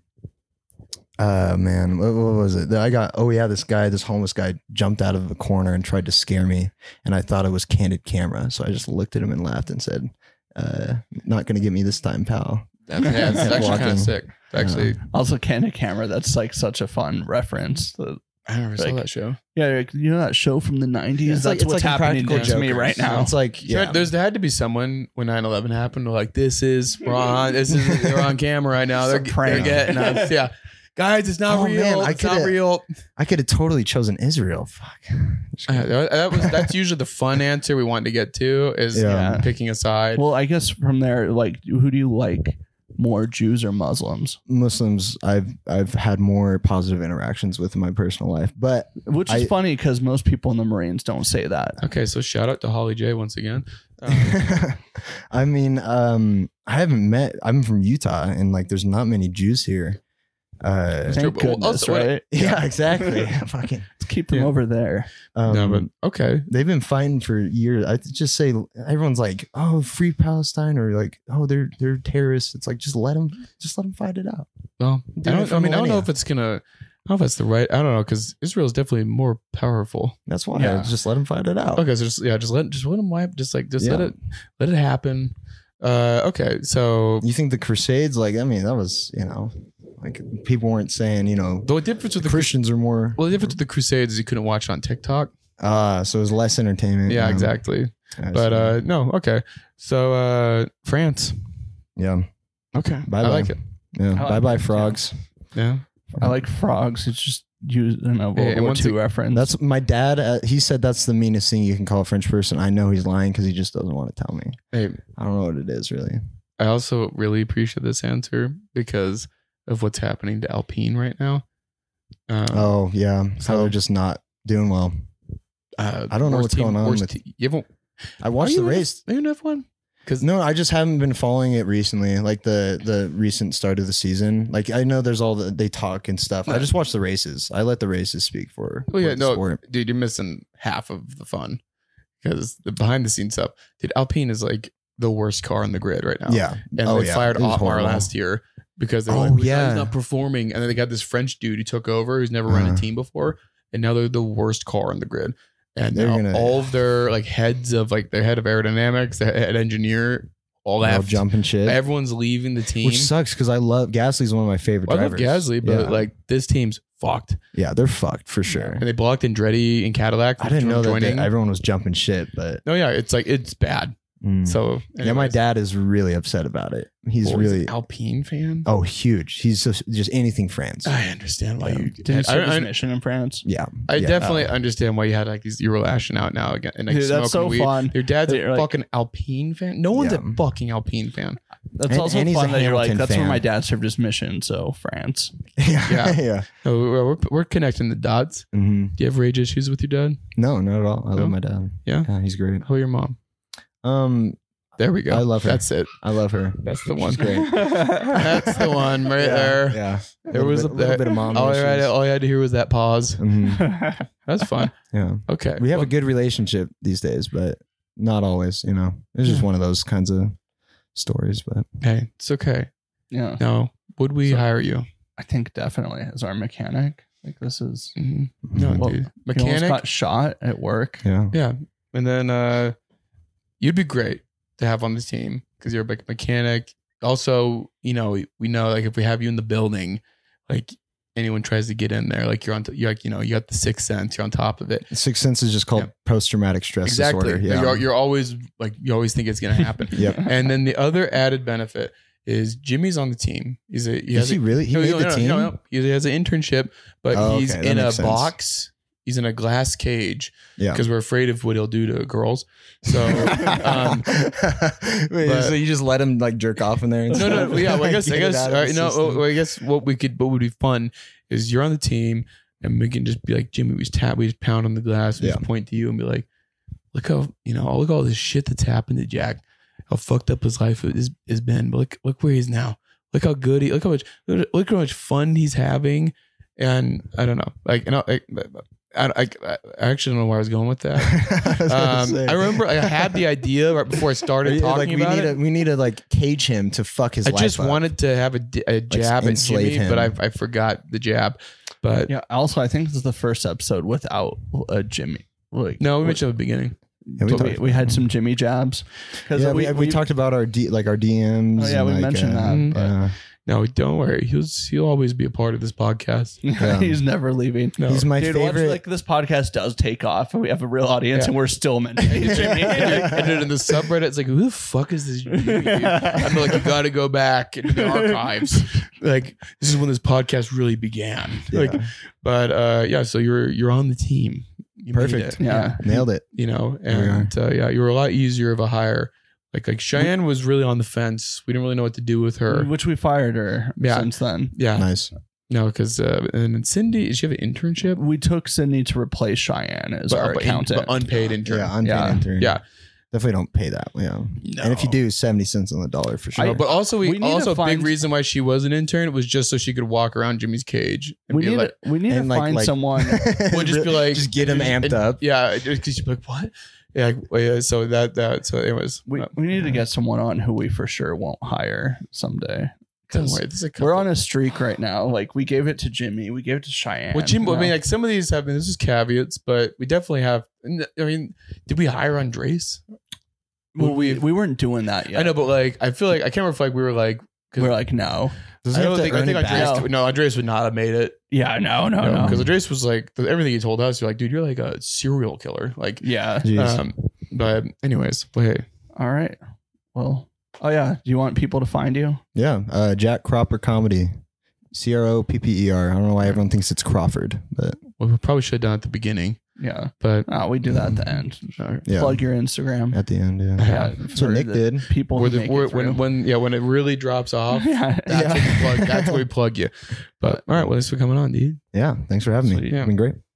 Uh man, what, what was it? I got. Oh yeah, this guy, this homeless guy, jumped out of the corner and tried to scare me, and I thought it was candid camera, so I just looked at him and laughed and said, "Uh, not gonna get me this time, pal." That's, yeah, it's Kept actually kind walking. of sick. It's actually, Also, Candid Camera. That's like such a fun reference. The- I never saw like- that show. yeah, like, you know that show from the nineties. It's like- That's it's what's like happening Impractical to me Jokers. right now. It's like Yeah. yeah, There's there had to be someone when nine eleven happened. They're like, this is we're on. This is they're on camera right now. They're, It's a prank. they're getting us. Yeah, guys, it's not Oh, real. man, I it's not coulda- real. I could have totally chosen Israel. Fuck. Uh, that that was that's usually the fun answer we wanted to get to is Yeah. yeah, picking a side. Well, I guess from there, like, who do you like more, Jews or Muslims? Muslims, I've I've had more positive interactions with in my personal life, but Which is I- funny because most people in the Marines don't say that. Okay, so shout out to Holly J once again. Um, I mean, um, I haven't met. I'm from Utah, and like, there's not many Jews here. Uh, true, Thank but well, goodness, also- right? yeah, exactly. Fucking. Let's keep them Yeah. over there. Um, no, but okay. they've been fighting for years. I just say everyone's like, "Oh, free Palestine," or like, "Oh, they're they're terrorists." It's like just let them, just let them fight it out. Well, I, Doing it don't, for I mean, I don't know millennia. if it's gonna. I don't know if that's the right. I don't know because Israel is definitely more powerful. That's why. Yeah. Just let them fight it out. Okay, so just yeah, just let just let them wipe. Just like just let Yeah. it let it happen. Uh, okay, so You think the Crusades? Like, I mean, that was you know, like people weren't saying you know the difference with the the Christians are more. well, the difference with the Crusades is you couldn't watch it on TikTok. Ah, so it was less entertainment. Yeah, um, exactly. I But see. uh, no, okay. So uh, France. yeah, Okay, Bye I bye. like it. yeah. I like Bye bye it, too. frogs. Yeah. I like frogs. It's just using a World Hey, and War once Two ag- reference. That's my dad. Uh, he said that's the meanest thing you can call a French person. I know he's lying because he just doesn't want to tell me. Hey, I don't know what it is really. I also really appreciate this answer because of what's happening to Alpine right now. Um, Oh yeah, So- how they're just not doing well. uh, I don't know worst what's going on worst with- te- you haven't I watched Are the you in- race. Are you in F one? Because No, I just haven't been following it recently. Like the the recent start of the season. Like I know there's all the they talk and stuff. I Yeah. just watch the races. I let the races speak for. Oh yeah, for the no, sport. dude, you're missing half of the fun because the behind the scenes stuff. Dude, Alpine is like the worst car on the grid right now. Yeah. and Oh, they yeah. fired It was Otmar horrible. last year because they're Oh, like, yeah, yeah. he's not performing, and then they got this French dude who took over who's never run Uh-huh. a team before, and now they're the worst car on the grid. And They're now gonna- all of their like heads of like their head of aerodynamics, their head engineer, all They're all left. jumping shit. Everyone's leaving the team. Which sucks because I love Gasly's one of my favorite I love drivers. Gasly, but yeah. like this team's fucked. yeah, they're fucked for sure. And they blocked Andretti and Cadillac. I didn't from know that joining. they- everyone was jumping shit, but No, yeah, it's like it's bad. Mm. So yeah, my anyways. dad is really upset about it. He's Well, he's an really Alpine fan. oh huge. He's just, just anything France. I understand why Yeah. you. Did he I, serve his I, mission in France? Yeah, I yeah. definitely understand why you had like these. You were lashing out now again and like Dude, that's smoking so weed. fun. Your dad's a You're like- fucking Alpine fan. No one's Yeah. a fucking Alpine fan. That's And- also and he's a fun that you're like, Hamilton that's where fan. my dad served his mission, so France. yeah, Yeah. yeah. No, we're, we're, we're connecting the dots. hmm Do you have rage issues with your dad? No, not at all. I No? love my dad. Yeah? yeah, he's great. How about your mom? Um, There we go. I love her. That's it. I love her. That's the one. She's great. That's the one right yeah, there. Yeah, There was bit, a, little bit of mom all I, issues. had, all I had to hear was that pause. Mhm. That's fun. Yeah, Okay. we have Well, a good relationship these days, but not always. You know, it's just Yeah. one of those kinds of stories. But hey, it's okay. Yeah, No. Would we So- hire you? I think definitely as our mechanic. Like this is Mhm. No, Mhm. Well, dude. he almost Mechanic. got shot at work. yeah, Yeah. And then uh you'd be great to have on the team because you're a like mechanic. Also, you know, we, we know like if we have you in the building, like anyone tries to get in there, like you're on, t- you're like, you know, you got the sixth sense, you're on top of it. Sixth sense is just called Yeah. post traumatic stress Exactly. disorder. Like, Yeah, You're, you're always like, you always think it's going to happen. Yep. And then the other added benefit is Jimmy's on the team. He's a, he Is has he a, really? He no, made no, the no, team. no, no. He has an internship, but Oh, he's okay, that in a makes sense. box. He's in a glass cage Yeah. because we're afraid of what he'll do to girls. So, um, Wait, but- so you just let him like jerk off in there? And no, stuff? no, yeah. Well, I guess, I Get it guess, out of uh, the you know, system. well, I guess what we could, what would be fun is you're on the team and we can just be like, Jimmy, we just tap, we just pound on the glass, we Yeah. just point to you and be like, look how, you know, look at all this shit that's happened to Jack, how fucked up his life is, has been. But look, look where he is now. Look how good he, look how much, look how much fun he's having. And I don't know, like, you know, like, I, I, I actually don't know where I was going with that. I, was gonna Um, say. I remember I had the idea right before I started Yeah, talking like, we about need it. to we need to like cage him to fuck his I life just up. wanted to have a, d- a jab at enslave Jimmy, him. but I, I forgot the jab. But Yeah. Also, I think this is the first episode without uh, Jimmy. Like, no, we we, mentioned at the beginning. Yeah, we we, talked- we had some Jimmy jabs because yeah, we, we, talked about our D, like our D Ms. Oh, yeah, and, we like, mentioned uh, that, but- yeah. No, don't worry. He'll he'll always be a part of this podcast. Yeah. he's never leaving. No. He's my Dude, once, favorite. like this podcast does take off and we have a real audience Yeah. and we're still mentioning Jimmy. and then in the subreddit, it's like, who the fuck is this? Jimmy, dude? I'm like, you got to go back into the archives. Like, this is when this podcast really began. Like, Yeah. but uh, yeah. So you're you're on the team. You made Perfect. it. Yeah. Nailed it. You know, There we and uh, yeah, you were a lot easier of a hire. Like like Cheyenne was really on the fence. We didn't really know what to do with her. Which we fired her Yeah. since then. Yeah, Nice. no, because uh, and then Cindy, did she have an internship? We took Sydney to replace Cheyenne as our but, in- accountant. but unpaid intern. Yeah, unpaid Yeah. intern. Yeah. Definitely don't pay that. Yeah. No. And if you do, seventy cents on the dollar for sure. No, but also we, We need to also a big find- reason why she was an intern was just so she could walk around Jimmy's cage and we be need like, to, we need to And, like- find like- someone. we'll just be like, just get him amped and- up. Yeah, because she'd be like, what? Yeah, like, well, yeah. So that that so anyways, We, uh, we need to get someone on who we for sure won't hire someday. don't 'Cause worry. This is a couple. We're on a streak right now. Like we gave it to Jimmy, we gave it to Cheyenne. Well, Jim, you I mean, know? like some of these have been. This is caveats, but we definitely have. I mean, did we hire Andres? well, we we weren't doing that yet. I know, but like, I feel like I can't remember if like we were like. We're like, no, Does I he have don't to think I earn think it Andres. back? No, Andres would not have made it. yeah, no, no, no. Because Andres was like the, everything he told us. You're like, dude, you're like a serial killer. Like, Yeah. Jeez. um, but anyways, well, hey, All right. Well. Oh yeah. Do you want people to find you? yeah. Uh, Jack Cropper Comedy. C R O P P E R. I don't know why everyone thinks it's Crawford, but well, we probably should have done it at the beginning, Yeah. but Oh, we do that at the end. yeah. Plug your Instagram. At the end, yeah. Yeah. That's what for Nick the did. People where who the make where, it when through. when yeah when it really drops off, yeah. that's Yeah. when we plug. That's when we plug you. But all right, well, thanks for coming on, dude. Yeah. Thanks for having me. Sweet. It's been great.